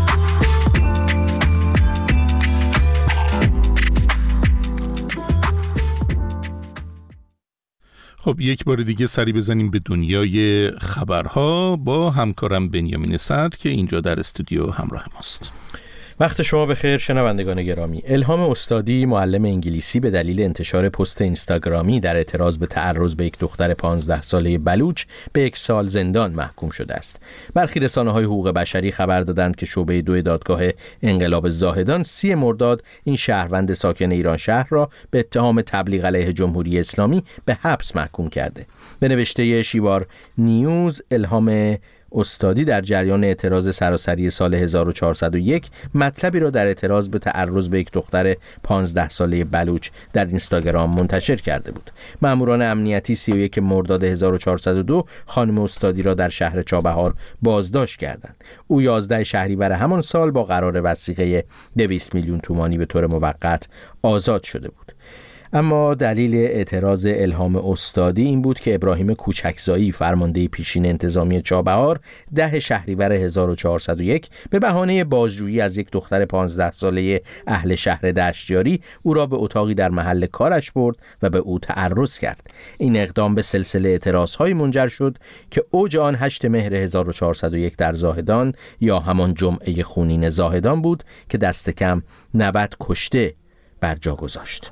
خب یک بار دیگه سری بزنیم به دنیای خبرها با همکارم بنیامین صدر که اینجا در استودیو همراه ماست. وقت شما بخیر شنوندگان گرامی. الهام استادی، معلم انگلیسی، به دلیل انتشار پست اینستاگرامی در اعتراض به تعرض به یک دختر پانزده ساله بلوچ به یک سال زندان محکوم شده است. برخی رسانه‌های حقوق بشری خبر دادند که شعبه دو دادگاه انقلاب زاهدان سی مرداد این شهروند ساکن ایران شهر را به اتهام تبلیغ علیه جمهوری اسلامی به حبس محکوم کرده. به نوشته شیوار نیوز، الهام استادی در جریان اعتراض سراسری سال هزار و چهارصد و یک مطلبی را در اعتراض به تعرض به یک دختر پانزده ساله بلوچ در اینستاگرام منتشر کرده بود. ماموران امنیتی سی و یک مرداد هزار و چهارصد و دو خانم استادی را در شهر چابهار بازداشت کردند. او یازده شهریور همان سال با قرار وثیقه دویست میلیون تومانی به طور موقت آزاد شده بود. اما دلیل اعتراض الهام استادی این بود که ابراهیم کوچکزایی، فرمانده پیشین انتظامی چابهار، ده شهریور هزار و چهارصد و یک به بهانه بازجویی از یک دختر پانزده ساله اهل شهر دشتیاری او را به اتاقی در محل کارش برد و به او تعرض کرد. این اقدام به سلسله اعتراض‌های منجر شد که اوج آن هشتم مهر هزار و چهارصد و یک در زاهدان یا همان جمعه خونین زاهدان بود که دست کم نود کشته بر جا گذاشت.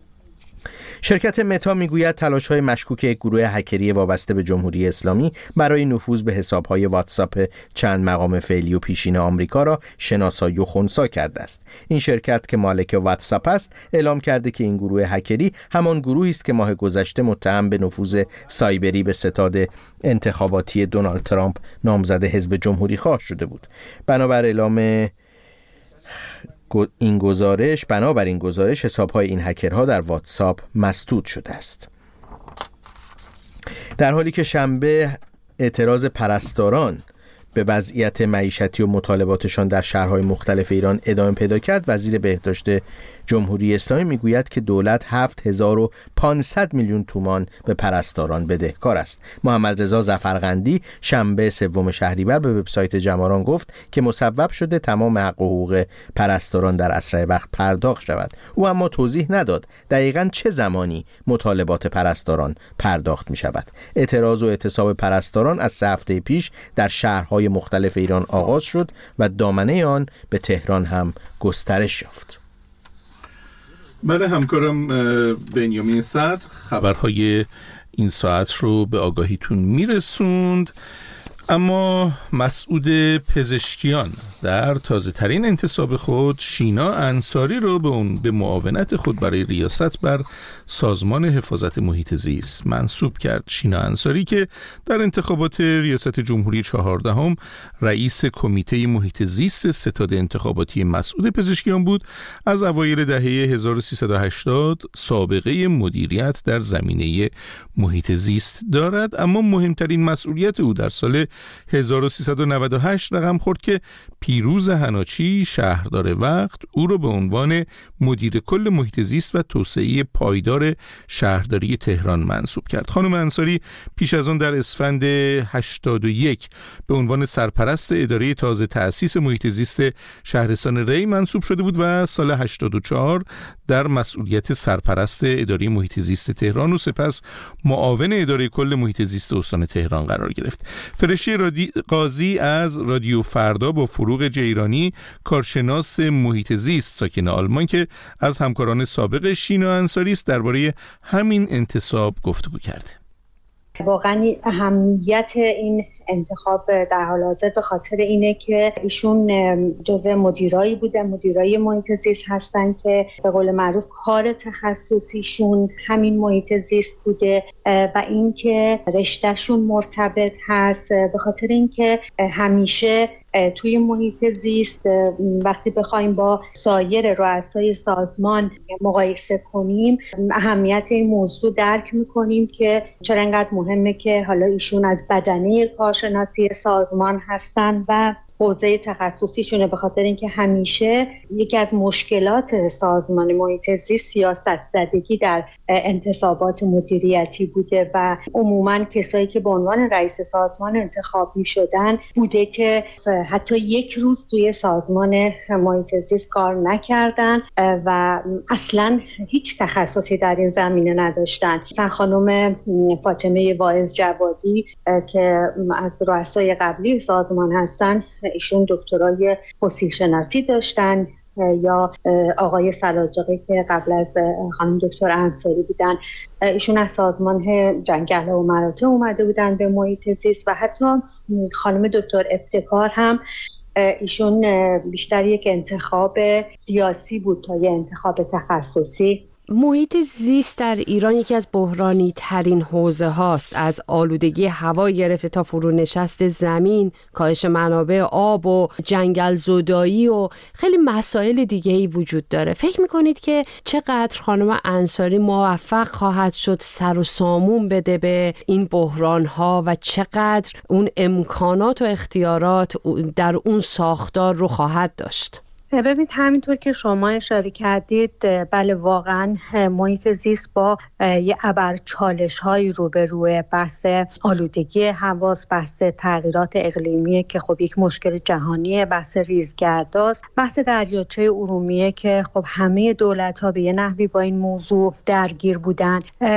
شرکت متا میگوید تلاش‌های مشکوک یک گروه هکری وابسته به جمهوری اسلامی برای نفوذ به حساب‌های واتساپ چند مقام فعلی و پیشین آمریکا را شناسایی و خنثی کرده است. این شرکت که مالک واتساپ است اعلام کرده که این گروه هکری همان گروهی است که ماه گذشته متهم به نفوذ سایبری به ستاد انتخاباتی دونالد ترامپ نامزد حزب جمهوری‌خواه شده بود. بنابر اعلام این گزارش بنابر این گزارش حساب‌های این هکرها در واتساپ مسدود شده است. در حالی که شنبه اعتراض پرستاران به وضعیت معیشتی و مطالباتشان در شهرهای مختلف ایران ادامه پیدا کرد، وزیر بهداشت جمهوری اسلامی میگوید که دولت هفت هزار و پانصد میلیون تومان به پرستاران بدهکار است. محمد رضا ظفرقندی شنبه سوم شهریور به وبسایت جماران گفت که مصوب شده تمام حق و حقوق پرستاران در اسرع وقت پرداخت شود. او اما توضیح نداد دقیقاً چه زمانی مطالبات پرستاران پرداخت می شود. اعتراض و اعتصاب پرستاران از سه هفته پیش در شهرهای مختلف ایران آغاز شد و دامنه آن به تهران هم گسترش یافت. برای همکارم بنیامین صدر خبرهای این ساعت رو به آگاهیتون میرسوند. اما مسعود پزشکیان در تازه ترین انتصاب خود شینا انصاری رو به اون به معاونت خود برای ریاست بر سازمان حفاظت محیط زیست منصوب کرد. شینا انصاری که در انتخابات ریاست جمهوری چهاردهم رئیس کمیته محیط زیست ستاد انتخاباتی مسعود پزشکیان بود، از اوایل دهه هزار و سیصد و هشتاد سابقه مدیریت در زمینه محیط زیست دارد، اما مهمترین مسئولیت او در سال هزار و سیصد و نود و هشت رقم خورد که پیروز حناچی شهردار وقت او را به عنوان مدیر کل محیط زیست و توسعه پایدار شهرداری تهران منصوب کرد. خانم انصاری پیش از آن در اسفند هشتاد و یک به عنوان سرپرست اداره تازه تأسیس محیط زیست شهرستان ری منصوب شده بود و سال هشتاد و چهار در مسئولیت سرپرست اداره محیط زیست تهران و سپس معاون اداره کل محیط زیست استان تهران قرار گرفت. فرشته رادی... قاضی از رادیو فردا با فروغ جیرانی، کارشناس محیط زیست ساکن آلمان که از همکاران سابق شینا انصاری است، درباره همین انتصاب گفتگو کرده. واقعا اهمیت این انتخاب در حال حاضر به خاطر اینه که ایشون جزء مدیرایی بودن، مدیرای محیط زیست هستن که به قول معروف کار تخصصیشون همین محیط زیست بوده و اینکه رشتهشون مرتبط هست، به خاطر اینکه همیشه توی محیط زیست وقتی بخوایم با سایر رؤسای سازمان مقایسه کنیم اهمیت این موضوع درک میکنیم که چرا انقدر مهمه که حالا ایشون از بدنه کارشناسی سازمان هستن و حوزه تخصصیشونه، به خاطر اینکه همیشه یکی از مشکلات سازمان محیط زیست سیاست زدگی در انتصابات مدیریتی بوده و عموماً کسایی که به عنوان رئیس سازمان انتخاب می شدن بوده که حتی یک روز توی سازمان محیط زیست کار نکردن و اصلاً هیچ تخصصی در این زمینه نداشتن. مثلا خانم فاطمه واعظ جوادی که از رؤسای قبلی سازمان هستن، ایشون دکترای فسیل شناسی داشتن، یا آقای سلاجقی که قبل از خانم دکتر انصاری بودن، ایشون از سازمان جنگل و مراتع اومده بودن به محیط زیست و حتی خانم دکتر ابتکار هم ایشون بیشتر یک انتخاب سیاسی بود تا یک انتخاب تخصصی. محیط زیست در ایران یکی از بحرانی ترین حوزه هاست، از آلودگی هوا گرفته تا فرونشست زمین، کاهش منابع آب و جنگل زدایی و خیلی مسائل دیگه ای وجود داره. فکر میکنید که چقدر خانم انصاری موفق خواهد شد سر و سامون بده به این بحران ها و چقدر اون امکانات و اختیارات در اون ساختار رو خواهد داشت؟ ببینید همینطور که شما اشاره کردید، بله واقعا محیط زیست با یه ابر چالش هایی روبروه. بحث آلودگی هوا، بحث تغییرات اقلیمیه که خب یک مشکل جهانیه، بحث ریزگرداست، بحث دریاچه ارومیه که خب همه دولت ها به یه نحوی با این موضوع درگیر بودن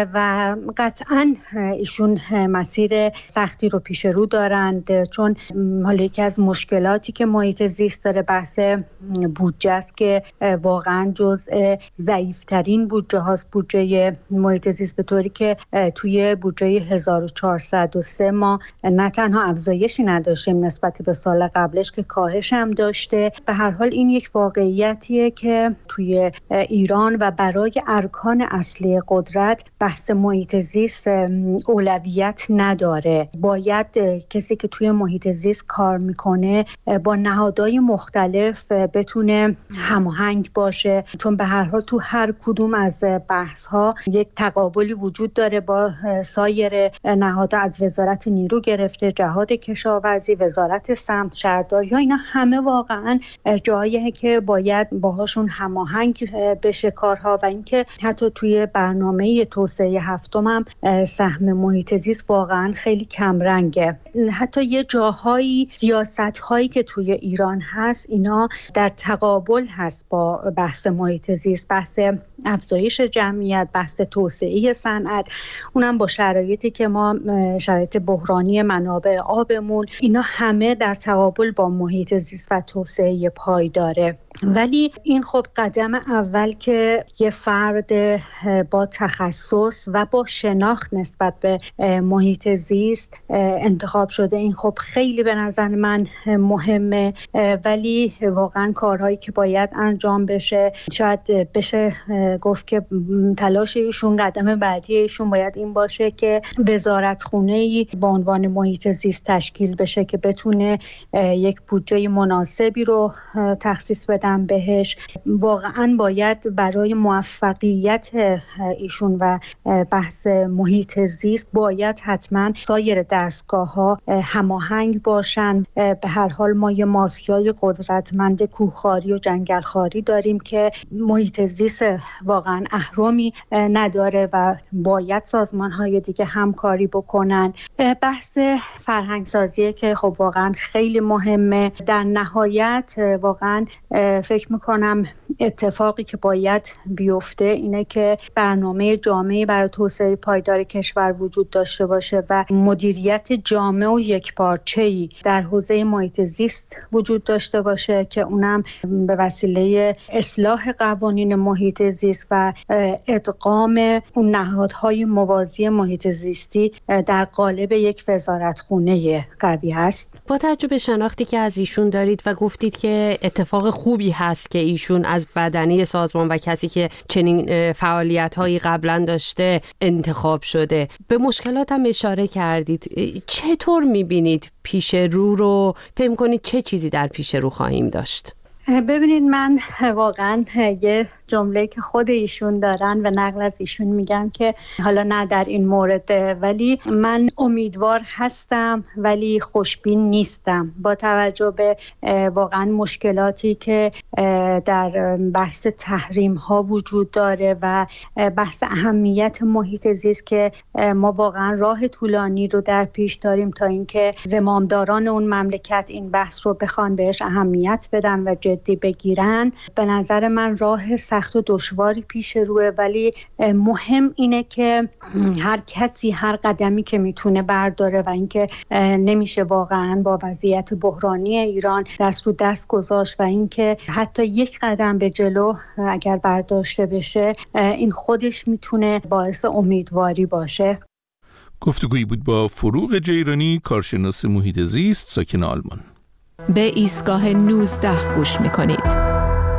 و قطعا ایشون مسیر سختی رو پیش رو دارند، چون حالا یکی از مشکلاتی که محیط زیست داره بحث بودجه است که واقعا جزء ضعیف‌ترین بودجه هاست بودجه محیط زیست، به طوری که توی بودجه هزار و چهارصد و سه ما نه تنها افزایشی نداشتیم نسبت به سال قبلش که کاهش هم داشته. به هر حال این یک واقعیتیه که توی ایران و برای ارکان اصلی قدرت بحث محیط زیست اولویت نداره. باید کسی که توی محیط زیست کار میکنه با نهادهای مختلف بتونه هماهنگ باشه، چون به هر حال تو هر کدوم از بحث ها یک تقابلی وجود داره با سایر نهادها، از وزارت نیرو گرفته، جهاد کشاورزی، وزارت سمت، شهرداری ها، اینا همه واقعا جاییه که باید باهاشون هماهنگ بشه کارها و اینکه حتی توی برنامه توسعه هفتم هم سهم محیط زیست واقعا خیلی کم رنگه. حتی یه جاهایی سیاست هایی که توی ایران هست اینا در تقابل هست با بحث محیط زیست، بحث افزایش جمعیت، بحث توسعه صنعت، اونم با شرایطی که ما شرایط بحرانی منابع آبمون، اینا همه در تقابل با محیط زیست و توسعه پایداره. ولی این خب قدم اول که یه فرد با تخصص و با شناخت نسبت به محیط زیست انتخاب شده، این خب خیلی به نظر من مهمه، ولی واقعا کارهایی که باید انجام بشه، شاید بشه گفت که تلاش ایشون، قدم بعدی ایشون باید این باشه که وزارتخونه‌ای با عنوان محیط زیست تشکیل بشه که بتونه یک بودجه مناسبی رو تخصیص بده بهش. واقعا باید برای موفقیت ایشون و بحث محیط زیست باید حتما سایر دستگاه ها هماهنگ باشن. به هر حال ما یه مافیای قدرتمند کوهخواری و جنگلخواری داریم که محیط زیست واقعا اهرمی نداره و باید سازمان های دیگه همکاری بکنن. بحث فرهنگ سازیه که خب واقعا خیلی مهمه. در نهایت واقعا فکر میکنم اتفاقی که باید بیفته اینه که برنامه جامعی برای توسعه پایدار کشور وجود داشته باشه و مدیریت جامع و یکپارچه‌ای در حوزه محیط زیست وجود داشته باشه که اونم به وسیله اصلاح قوانین محیط زیست زیست و ادغام اون نهادهای موازی محیط زیستی در قالب یک وزارتخونه قوی است. با توجه به شناختی که از ایشون دارید و گفتید که اتفاق خوبی هست که ایشون از بدنه سازمان و کسی که چنین فعالیت‌هایی قبلا داشته انتخاب شده، به مشکلات هم اشاره کردید. چطور می‌بینید پیش رو رو؟ فهم کنید چه چیزی در پیش رو خواهیم داشت؟ ببینید، من واقعا یه جمله که خود ایشون دارن و نقل از ایشون میگم که حالا نه در این مورد، ولی من امیدوار هستم ولی خوشبین نیستم با توجه به واقعا مشکلاتی که در بحث تحریم ها وجود داره و بحث اهمیت محیط زیست که ما واقعا راه طولانی رو در پیش داریم تا اینکه زمامداران اون مملکت این بحث رو بخوان بهش اهمیت بدن و جدی بگیرن. به نظر من راه سخت و دشواری پیش روه، ولی مهم اینه که هر کسی هر قدمی که میتونه برداره و اینکه نمیشه واقعا با وضعیت بحرانی ایران دست رو دست گذاشت و اینکه حتی یک قدم به جلو اگر برداشته بشه این خودش میتونه باعث امیدواری باشه. گفتگویی بود با فروغ جیرانی، کارشناس محیط زیست ساکن آلمان. به ایستگاه نوزده گوش میکنید.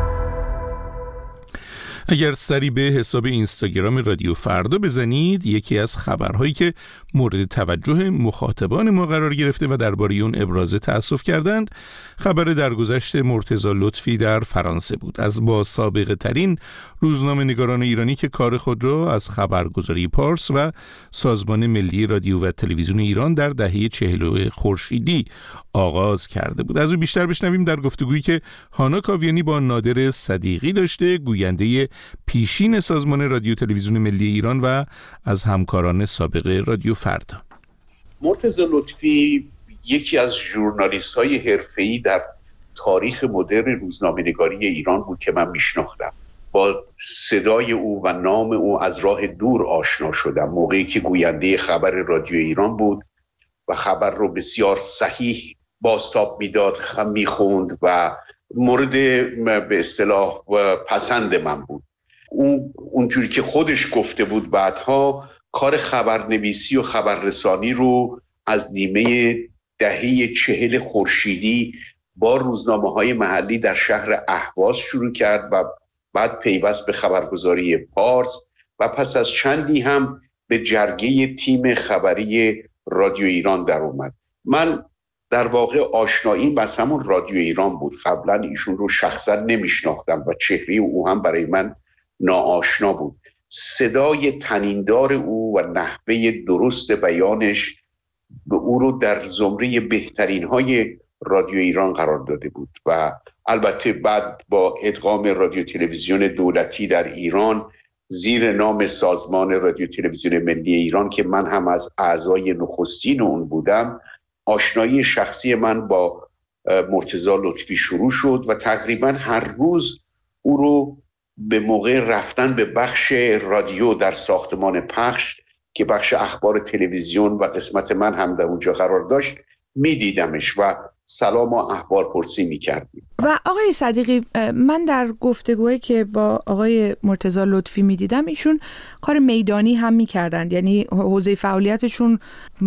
اگر سری به حساب اینستاگرام رادیو فردا بزنید، یکی از خبرهایی که مورد توجه مخاطبان ما قرار گرفته و درباره اون ابراز تأسف کردند، خبر درگذشت مرتضی لطفی در فرانسه بود، از با سابقه ترین روزنامه‌نگاران ایرانی که کار خود را از خبرگزاری پارس و سازمان ملی رادیو و تلویزیون ایران در دهه چهل خورشیدی آغاز کرده بود. از او بیشتر بشنویم در گفتگویی که هانا کاویانی با نادر صدیقی داشته، گوینده پیشین سازمان رادیو تلویزیون ملی ایران و از همکاران سابق رادیو فردا. مرتضی لطفی یکی از ژورنالیست‌های حرفه‌ای در تاریخ مدرن روزنامه‌نگاری ایران بود که من میشناختم. با صدای او و نام او از راه دور آشنا شدم موقعی که گوینده خبر رادیو ایران بود و خبر رو بسیار صحیح بازتاب میداد، میخوند و مورد به اصطلاح پسند من بود. اون اونجوری که خودش گفته بود بعدها کار خبرنویسی و خبررسانی رو از نیمه دهه چهل خورشیدی با روزنامه‌های محلی در شهر اهواز شروع کرد و بعد پیوست به خبرگزاری پارس و پس از چندی هم به جرگه تیم خبری رادیو ایران در اومد. من در واقع آشناییم بس همون رادیو ایران بود. قبلا ایشون رو شخصا نمیشناختم و چهره او هم برای من ناآشنا بود. صدای تنیندار او و نحوه درست بیانش به او رو در زمره بهترین های رادیو ایران قرار داده بود و البته بعد با ادغام رادیو تلویزیون دولتی در ایران زیر نام سازمان رادیو تلویزیون ملی ایران که من هم از اعضای نخستین اون بودم، آشنایی شخصی من با مرتضی لطفی شروع شد و تقریبا هر روز او رو به موقع رفتن به بخش رادیو در ساختمان پخش که بخش اخبار تلویزیون و قسمت من هم در اونجا قرار داشت می دیدمش و سلام و احوال پرسی می کردیم. و آقای صدیقی، من در گفتگوهایی که با آقای مرتضی لطفی می دیدم ایشون کار میدانی هم می کردند، یعنی حوزه فعالیتشون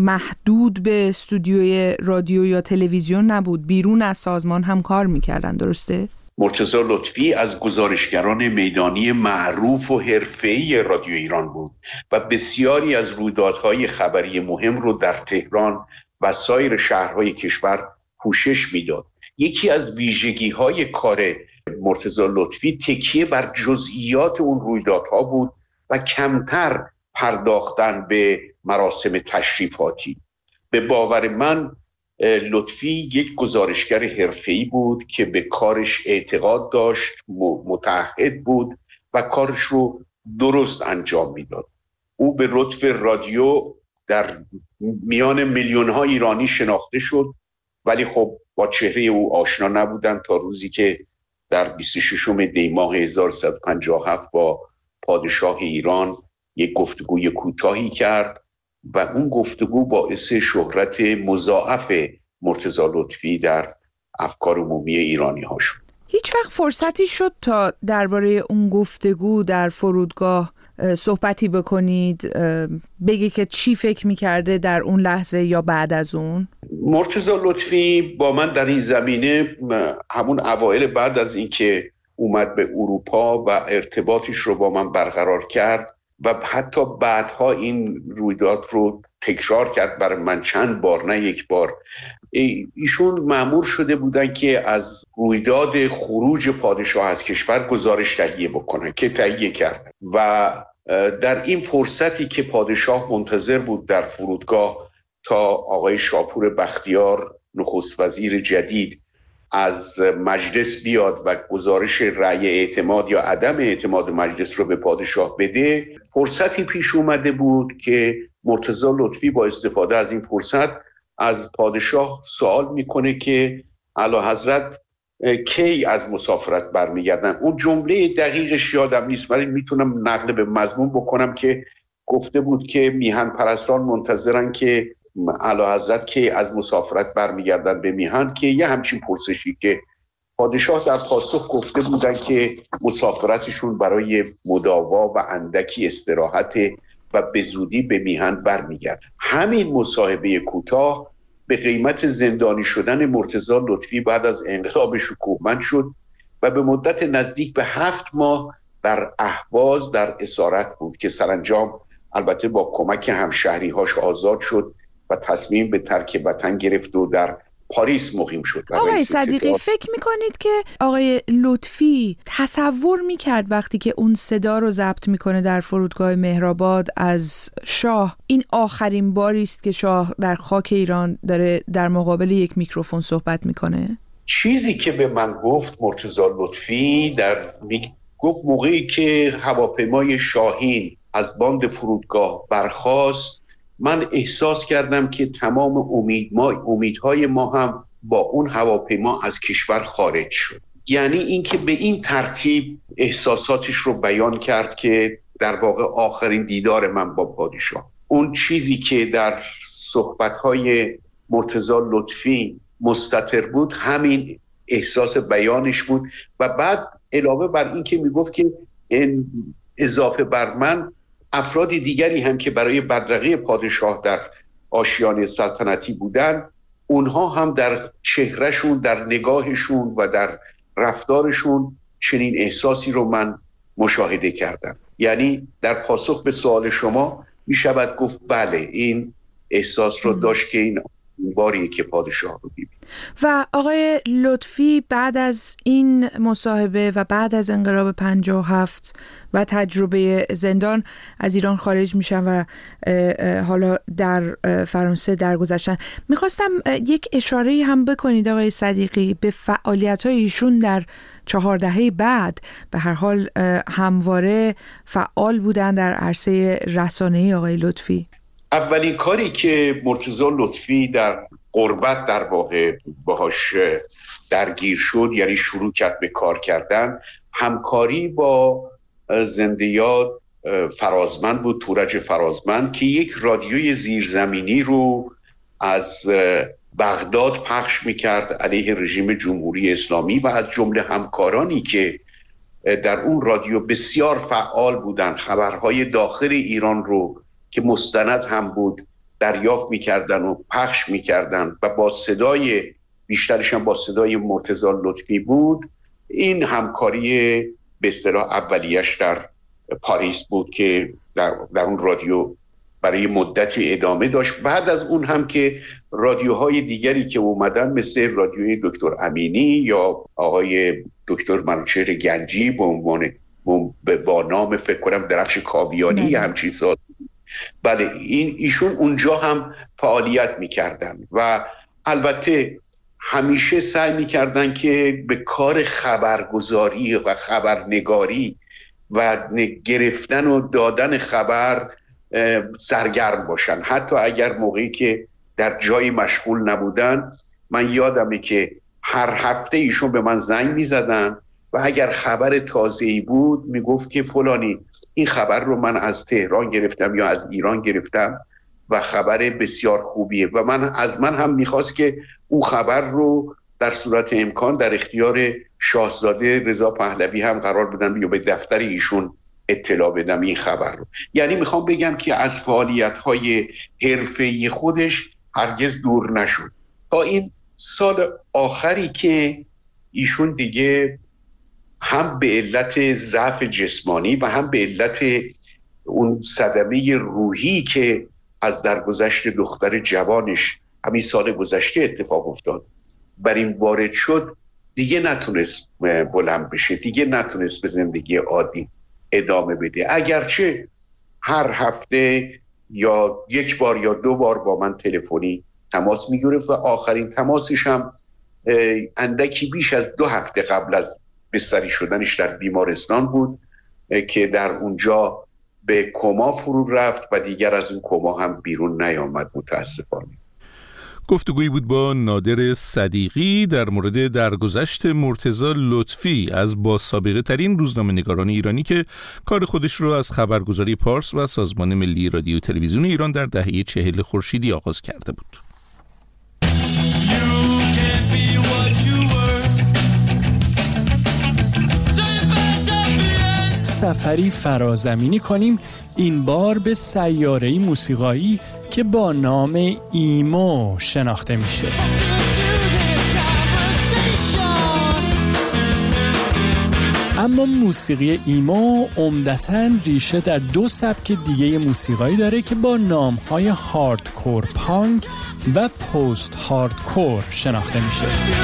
محدود به استودیوی رادیو یا تلویزیون نبود، بیرون از سازمان هم کار می کردند، درسته؟ مرتضی لطفی از گزارشگران میدانی معروف و حرفه‌ای رادیو ایران بود و بسیاری از رویدادهای خبری مهم رو در تهران و سایر شهرهای کشور پوشش میداد. یکی از ویژگی‌های کار مرتضی لطفی تکیه بر جزئیات اون رویدادها بود و کمتر پرداختن به مراسم تشریفاتی. به باور من لطفی یک گزارشگر حرفه‌ای بود که به کارش اعتقاد داشت، متعهد بود و کارش رو درست انجام میداد. او به لطف رادیو در میان میلیون‌ها ایرانی شناخته شد، ولی خب با چهره او آشنا نبودن تا روزی که در بیست و ششم دی ماه هزار و سیصد و پنجاه و هفت با پادشاه ایران یک گفتگوی کوتاهی کرد و اون گفتگو باعث شهرت مضاعف مرتضی لطفی در افکار عمومی ایرانی ها شد. هیچ وقت فرصتی شد تا درباره اون گفتگو در فرودگاه صحبتی بکنید، بگی که چی فکر میکرده در اون لحظه یا بعد از اون؟ مرتضی لطفی با من در این زمینه همون اوایل بعد از اینکه اومد به اروپا و ارتباطش رو با من برقرار کرد و حتی بعدها این رویداد رو تکرار کرد برای من چند بار، نه یک بار. ایشون مأمور شده بودن که از رویداد خروج پادشاه از کشور گزارش تهیه بکنن که تهیه کردن و در این فرصتی که پادشاه منتظر بود در فرودگاه تا آقای شاپور بختیار نخست وزیر جدید از مجلس بیاد و گزارش رأی اعتماد یا عدم اعتماد مجلس رو به پادشاه بده، فرصتی پیش اومده بود که مرتضی لطفی با استفاده از این فرصت از پادشاه سوال میکنه که اعلیحضرت کی از مسافرت برمیگردن. اون جمله دقیقش یادم نیست ولی میتونم نقل به مضمون بکنم که گفته بود که میهن پرستان منتظرن که اعلیحضرت کی از مسافرت برمیگردن به میهن، که یه همچین پرسشی که پادشاه در پاسخ گفته بودن که مسافرتشون برای مداوا و اندکی استراحت و به زودی به میهن برمیگرد. همین مصاحبه کوتاه به قیمت زندانی شدن مرتضی لطفی بعد از انقلاب شکوهمند شد و به مدت نزدیک به هفت ماه در اهواز در اسارت بود که سرانجام البته با کمک همشهری‌هاش آزاد شد و تصمیم به ترک وطن گرفت و در پاریس مقیم شد. آقای صدیقی، فکر میکنید که آقای لطفی تصور میکرد وقتی که اون صدا رو ضبط میکنه در فرودگاه مهرآباد از شاه، این آخرین باری است که شاه در خاک ایران داره در مقابل یک میکروفون صحبت میکنه؟ چیزی که به من گفت مرتضی لطفی در گفت موقعی که هواپیمای شاهین از باند فرودگاه برخاست، من احساس کردم که تمام امید ما امیدهای ما هم با اون هواپیما از کشور خارج شد. یعنی اینکه به این ترتیب احساساتش رو بیان کرد که در واقع آخرین دیدار من با پادشاه، اون چیزی که در صحبت‌های مرتضی لطفی مستتر بود همین احساس بیانش بود و بعد علاوه بر این که میگفت که اضافه بر من افراد دیگری هم که برای بدرقه پادشاه در آشیانه سلطنتی بودن، اونها هم در چهرهشون، در نگاهشون و در رفتارشون چنین احساسی رو من مشاهده کردم. یعنی در پاسخ به سوال شما می شود گفت بله، این احساس رو داشت که این باریه که پادشاه رو ببینه. و آقای لطفی بعد از این مصاحبه و بعد از انقلاب پنجاه و هفت و تجربه زندان از ایران خارج میشن و حالا در فرانسه درگذشتن. میخواستم یک اشاره هم بکنید آقای صدیقی به فعالیت‌های ایشون در چهار دهه بعد. به هر حال همواره فعال بودن در عرصه رسانه‌ای آقای لطفی. اولین کاری که مرتضی لطفی در غربت در واقع باهاش درگیر شد، یعنی شروع کرد به کار کردن، همکاری با زنده یاد فرازمند بود، تورج فرازمند، که یک رادیوی زیرزمینی رو از بغداد پخش میکرد علیه رژیم جمهوری اسلامی و از جمله همکارانی که در اون رادیو بسیار فعال بودن، خبرهای داخل ایران رو که مستند هم بود دریافت میکردن و پخش میکردن و با صدای بیشترش هم با صدای مرتضی لطفی بود. این همکاری به اصطلاح اولیش در پاریس بود که در, در اون رادیو برای مدتی ادامه داشت. بعد از اون هم که رادیوهای دیگری که اومدن مثل رادیوی دکتر امینی یا آقای دکتر منوچهر گنجی به عنوان با نام فکر کنم درفش کاویانی یا همچین سال، بله این ایشون اونجا هم فعالیت میکردن و البته همیشه سعی میکردن که به کار خبرگزاری و خبرنگاری و گرفتن و دادن خبر سرگرم باشن. حتی اگر موقعی که در جای مشغول نبودن، من یادمه که هر هفته ایشون به من زنگ میزدن و اگر خبر تازه‌ای بود میگفت که فلانی این خبر رو من از تهران گرفتم یا از ایران گرفتم و خبر بسیار خوبیه و من از من هم میخواست که اون خبر رو در صورت امکان در اختیار شاهزاده رضا پهلوی هم قرار بدم یا به دفتر ایشون اطلاع بدم این خبر رو. یعنی میخوام بگم که از فعالیت‌های حرفه‌ای خودش هرگز دور نشد تا این سال آخری که ایشون دیگه هم به علت ضعف جسمانی و هم به علت اون صدمه روحی که از درگذشت دختر جوانش همین سال گذشته اتفاق افتاد بر این وارد شد، دیگه نتونست بلند بشه، دیگه نتونست به زندگی عادی ادامه بده. اگرچه هر هفته یا یک بار یا دو بار با من تلفنی تماس میگرفت و آخرین تماسش هم اندکی بیش از دو هفته قبل از بستری شدنش در بیمارستان بود که در اونجا به کما فرو رفت و دیگر از اون کما هم بیرون نیامد متاسفانه. گفتگویی بود با نادر صدیقی در مورد درگذشت مرتضی لطفی از با سابقه ترین روزنامه‌نگاران ایرانی که کار خودش رو از خبرگزاری پارس و سازمان ملی رادیو و تلویزیون ایران در دهه چهل خورشیدی آغاز کرده بود. سفری فرازمینی کنیم، این بار به سیاره‌ای موسیقایی که با نام ایمو شناخته میشه. اما موسیقی ایمو عمدتاً ریشه در دو سبک دیگه موسیقایی داره که با نام‌های هاردکور پانک و پست هاردکور شناخته میشه.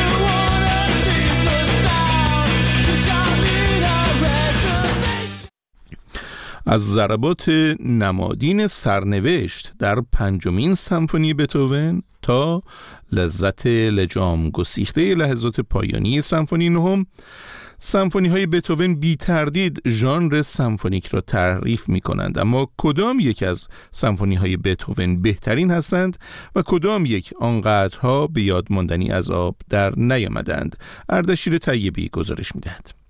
از ضربات نمادین سرنوشت در پنجمین سمفونی بتهوون تا لذت لجام گسیخته لحظات پایانی سمفونی نهم، سمفونی های بتهوون بی تردید ژانر سمفونیک را تعریف می کنند. اما کدام یک از سمفونی های بتهوون بهترین هستند و کدام یک آنقدرها به یاد ماندنی از آب در نیامدند؟ اردشیر طیبی گزارش می دهد.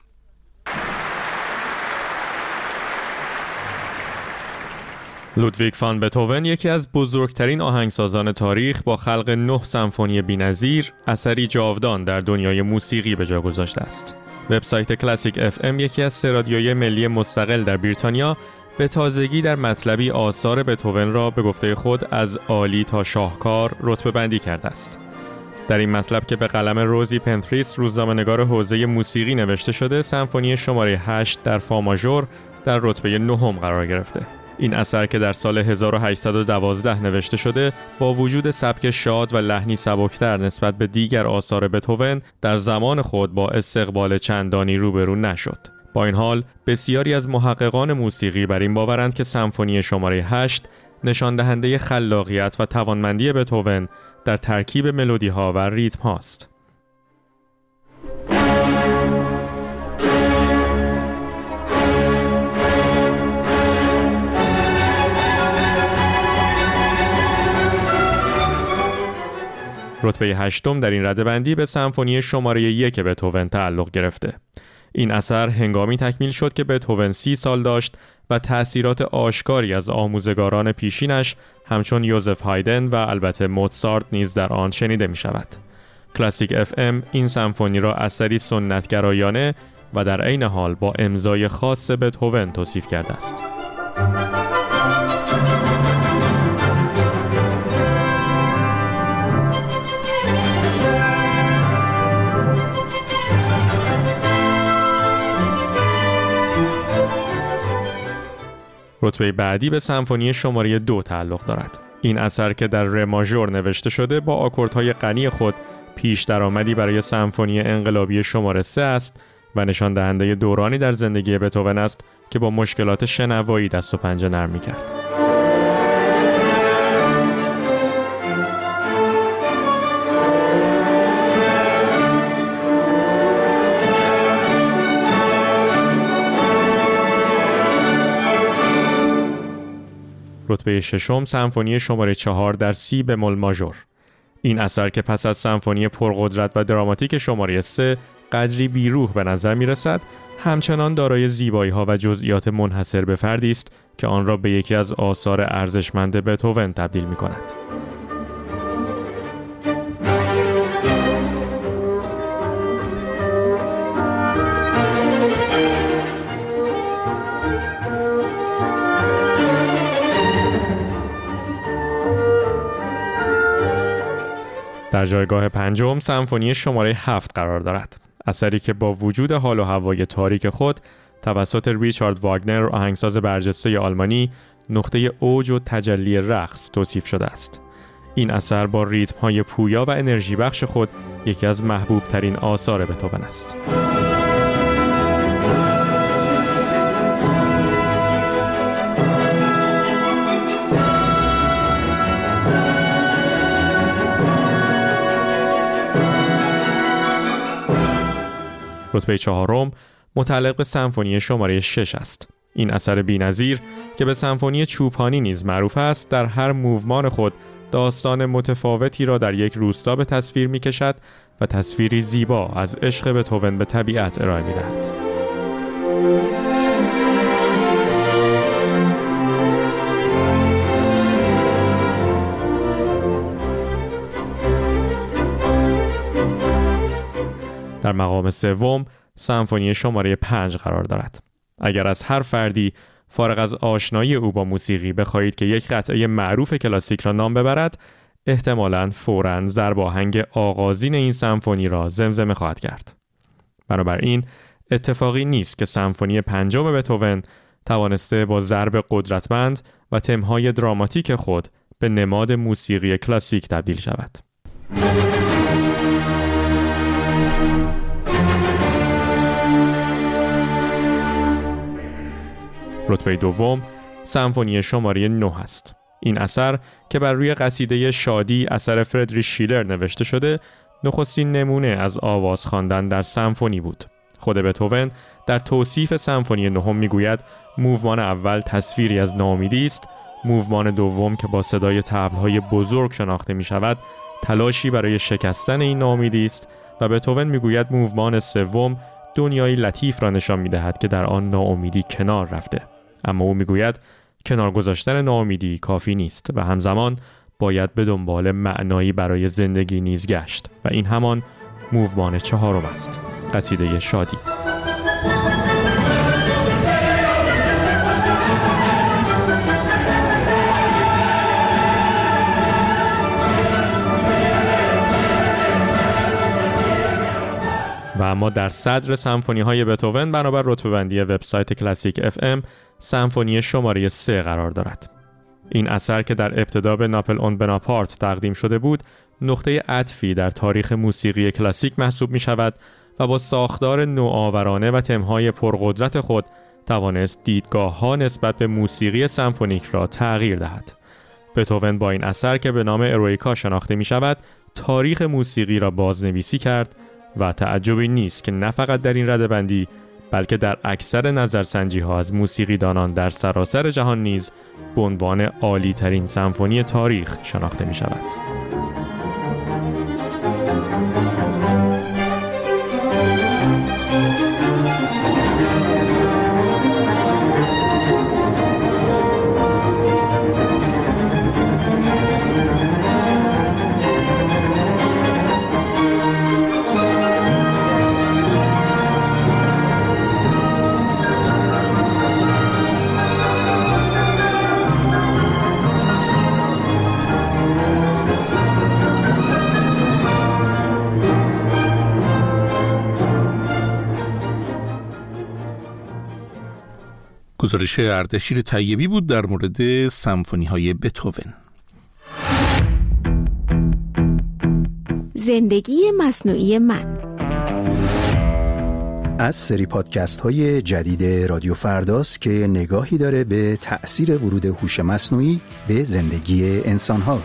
لودویگ فان بتهوون یکی از بزرگترین آهنگسازان تاریخ با خلق نه سمفونی بی‌نظیر، اثری جاودان در دنیای موسیقی به جا گذاشته است. وبسایت کلاسیک اف ام، یکی از سه رادیوی ملی مستقل در بریتانیا، به تازگی در مطلبی آثار بتهوون را به گفته خود از عالی تا شاهکار رتبه بندی کرده است. در این مطلب که به قلم روزی پنتریس، روزنامه‌نگار حوزه موسیقی نوشته شده، سمفونی شماره هشت در فا ماژور در رتبه نهم قرار گرفته. این اثر که در سال هزار و هشتصد و دوازده نوشته شده، با وجود سبک شاد و لحنی سبکتر نسبت به دیگر آثار بتهوون، در زمان خود با استقبال چندانی روبرو نشد. با این حال، بسیاری از محققان موسیقی بر این باورند که سمفونی شماره هشت نشان دهنده خلاقیت و توانمندی بتهوون در ترکیب ملودی‌ها و ریتم هاست. رتبه هشتم در این رده‌بندی به سمفونی شماره یک بتهوون تعلق گرفته. این اثر هنگامی تکمیل شد که بتهوون سی سال داشت و تأثیرات آشکاری از آموزگاران پیشینش همچون یوزف هایدن و البته موتسارت نیز در آن شنیده می شود. کلاسیک اف ام این سمفونی را اثری سنتگرایانه و در عین حال با امضای خاص بتهوون توصیف کرده است. رتبه بعدی به سمفونی شماره دو تعلق دارد. این اثر که در ر ماژور نوشته شده، با آکوردهای غنی خود پیش درآمدی برای سمفونی انقلابی شماره سه است و نشان دهنده دورانی در زندگی بتهوون است که با مشکلات شنوایی دست و پنجه نرم می‌کرد. رتبه ششم سمفونی شماره چهار در سی بمول ماژور. این اثر که پس از سمفونی پرقدرت و دراماتیک شماره سه قدری بیروح به نظر می رسد، همچنان دارای زیبایی ها و جزئیات منحصر به فردی است که آن را به یکی از آثار ارزشمند بتهوون تبدیل می کند. در جایگاه پنجم سمفونی شماره هفت قرار دارد. اثری که با وجود حال و هوای تاریک خود توسط ریچارد واگنر آهنگساز برجسته آلمانی نقطه اوج و تجلی رقص توصیف شده است. این اثر با ریتم‌های پویا و انرژی بخش خود یکی از محبوب ترین آثار بتهوون است. رتبه چهارم متعلق به سمفونی شماره شش است. این اثر بی‌نظیر که به سمفونی چوپانی نیز معروف است، در هر موومان خود داستان متفاوتی را در یک روستا به تصویر می‌کشد و تصویری زیبا از عشق بتهوون به طبیعت ارائه می‌دهد. در مقام سوم سمفونی شماره پنج قرار دارد. اگر از هر فردی فارغ از آشنایی او با موسیقی بخواهید که یک قطعه معروف کلاسیک را نام ببرد، احتمالاً فوراً ضرب آهنگ آغازین این سمفونی را زمزمه خواهد کرد. بنابراین اتفاقی نیست که سمفونی پنجم بتهوون توانسته با ضرب قدرتمند و تمهای دراماتیک خود به نماد موسیقی کلاسیک تبدیل شود. رتبه دوم سمفونی شماره نه است. این اثر که بر روی قصیده شادی اثر فردریش شیلر نوشته شده، نخستین نمونه از آواز خواندن در سمفونی بود. خود بتهوون در توصیف سمفونی نهم میگوید موومان اول تصویری از ناامیدی است، موومان دوم که با صدای طبل‌های بزرگ شناخته می شود تلاشی برای شکستن این ناامیدی است و بتهوون میگوید موومان سوم دنیای لطیف را نشان می‌دهد که در آن ناامیدی کنار رفته. اما او میگوید کنار گذاشتن ناامیدی کافی نیست و همزمان باید به دنبال معنایی برای زندگی نیز گشت و این همان موومان چهارم است، قصیده شادی. و اما در صدر سمفونی های بتهوون بنابر رتبه بندی وبسایت کلاسیک اف ام سمفونی شماره سه قرار دارد. این اثر که در ابتدا به ناپل اون بناپارت تقدیم شده بود، نقطه عطفی در تاریخ موسیقی کلاسیک محسوب می شود و با ساختار نوآورانه و تمهای پرقدرت خود توانست دیدگاه ها نسبت به موسیقی سمفونیک را تغییر دهد. بتهوون با این اثر که به نام ارویکا شناخته می شود، تاریخ موسیقی را بازنویسی کرد و تعجبی نیست که نه فقط در این رده‌بندی بلکه در اکثر نظرسنجی‌ها از موسیقیدانان در سراسر جهان نیز به عنوان عالی‌ترین سمفونی تاریخ شناخته می‌شود. گزارش اردشیر طیبی بود در مورد سمفونی های بتهوون. زندگی مصنوعی من از سری پادکست های جدید رادیو فرداست که نگاهی داره به تأثیر ورود هوش مصنوعی به زندگی انسان ها.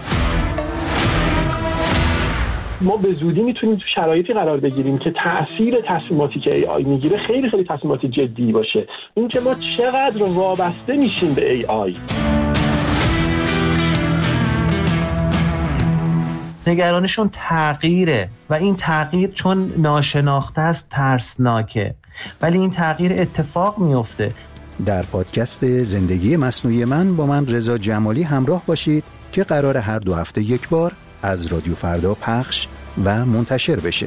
ما به زودی میتونیم تو شرایطی قرار بگیریم که تأثیر تصمیماتی که ای آی میگیره خیلی خیلی تصمیمات جدی باشه. این که ما چقدر وابسته میشیم به ای آی. نگرانشون تغییره و این تغییر چون ناشناخته است ترسناکه، ولی این تغییر اتفاق میفته. در پادکست زندگی مصنوعی من با من رضا جمالی همراه باشید که قرار هر دو هفته یک بار از رادیو فردا پخش و منتشر بشه.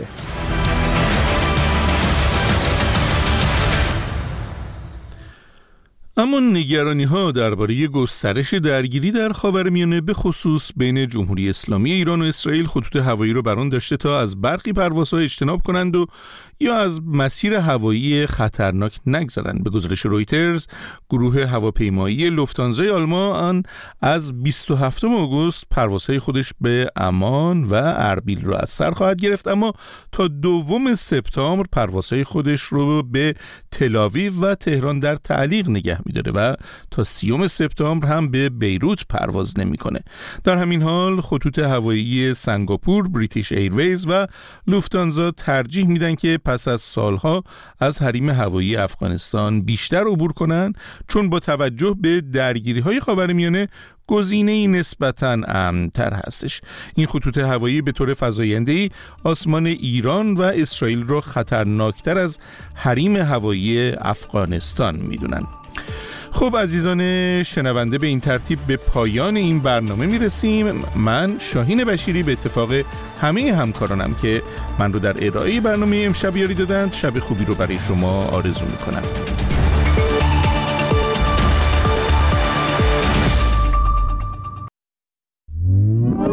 اما نگرانی ها درباره گسترش درگیری در خاورمیانه به خصوص بین جمهوری اسلامی ایران و اسرائیل خطوط هوایی رو بران داشته تا از برخی پروازها اجتناب کنند و یا از مسیر هوایی خطرناک نگذرند. به گزارش رویترز، گروه هواپیمایی لوفتانزای آلمان از بیست و هفتم آگوست پروازهای خودش به عمان و اربیل را از سر خواهد گرفت، اما تا دوم سپتامبر پروازهای خودش رو به تل‌آویو و تهران در تعلیق نگه می‌داره و تا سیوم سپتامبر هم به بیروت پرواز نمی‌کنه. در همین حال خطوط هوایی سنگاپور، بریتیش ایرویز و لوفتانزا ترجیح میدن که پس از سالها از حریم هوایی افغانستان بیشتر عبور کنند، چون با توجه به درگیری‌های خاورمیانه گزینه‌ای نسبتاً امن‌تر هستش. این خطوط هوایی به طور فزاینده‌ای آسمان ایران و اسرائیل را خطرناکتر از حریم هوایی افغانستان می‌دونن. خب عزیزان شنونده، به این ترتیب به پایان این برنامه میرسیم. من شاهین بشیری به اتفاق همه همکارانم که من رو در ارائه برنامه امشب یاری دادند، شب خوبی رو برای شما آرزو میکنم.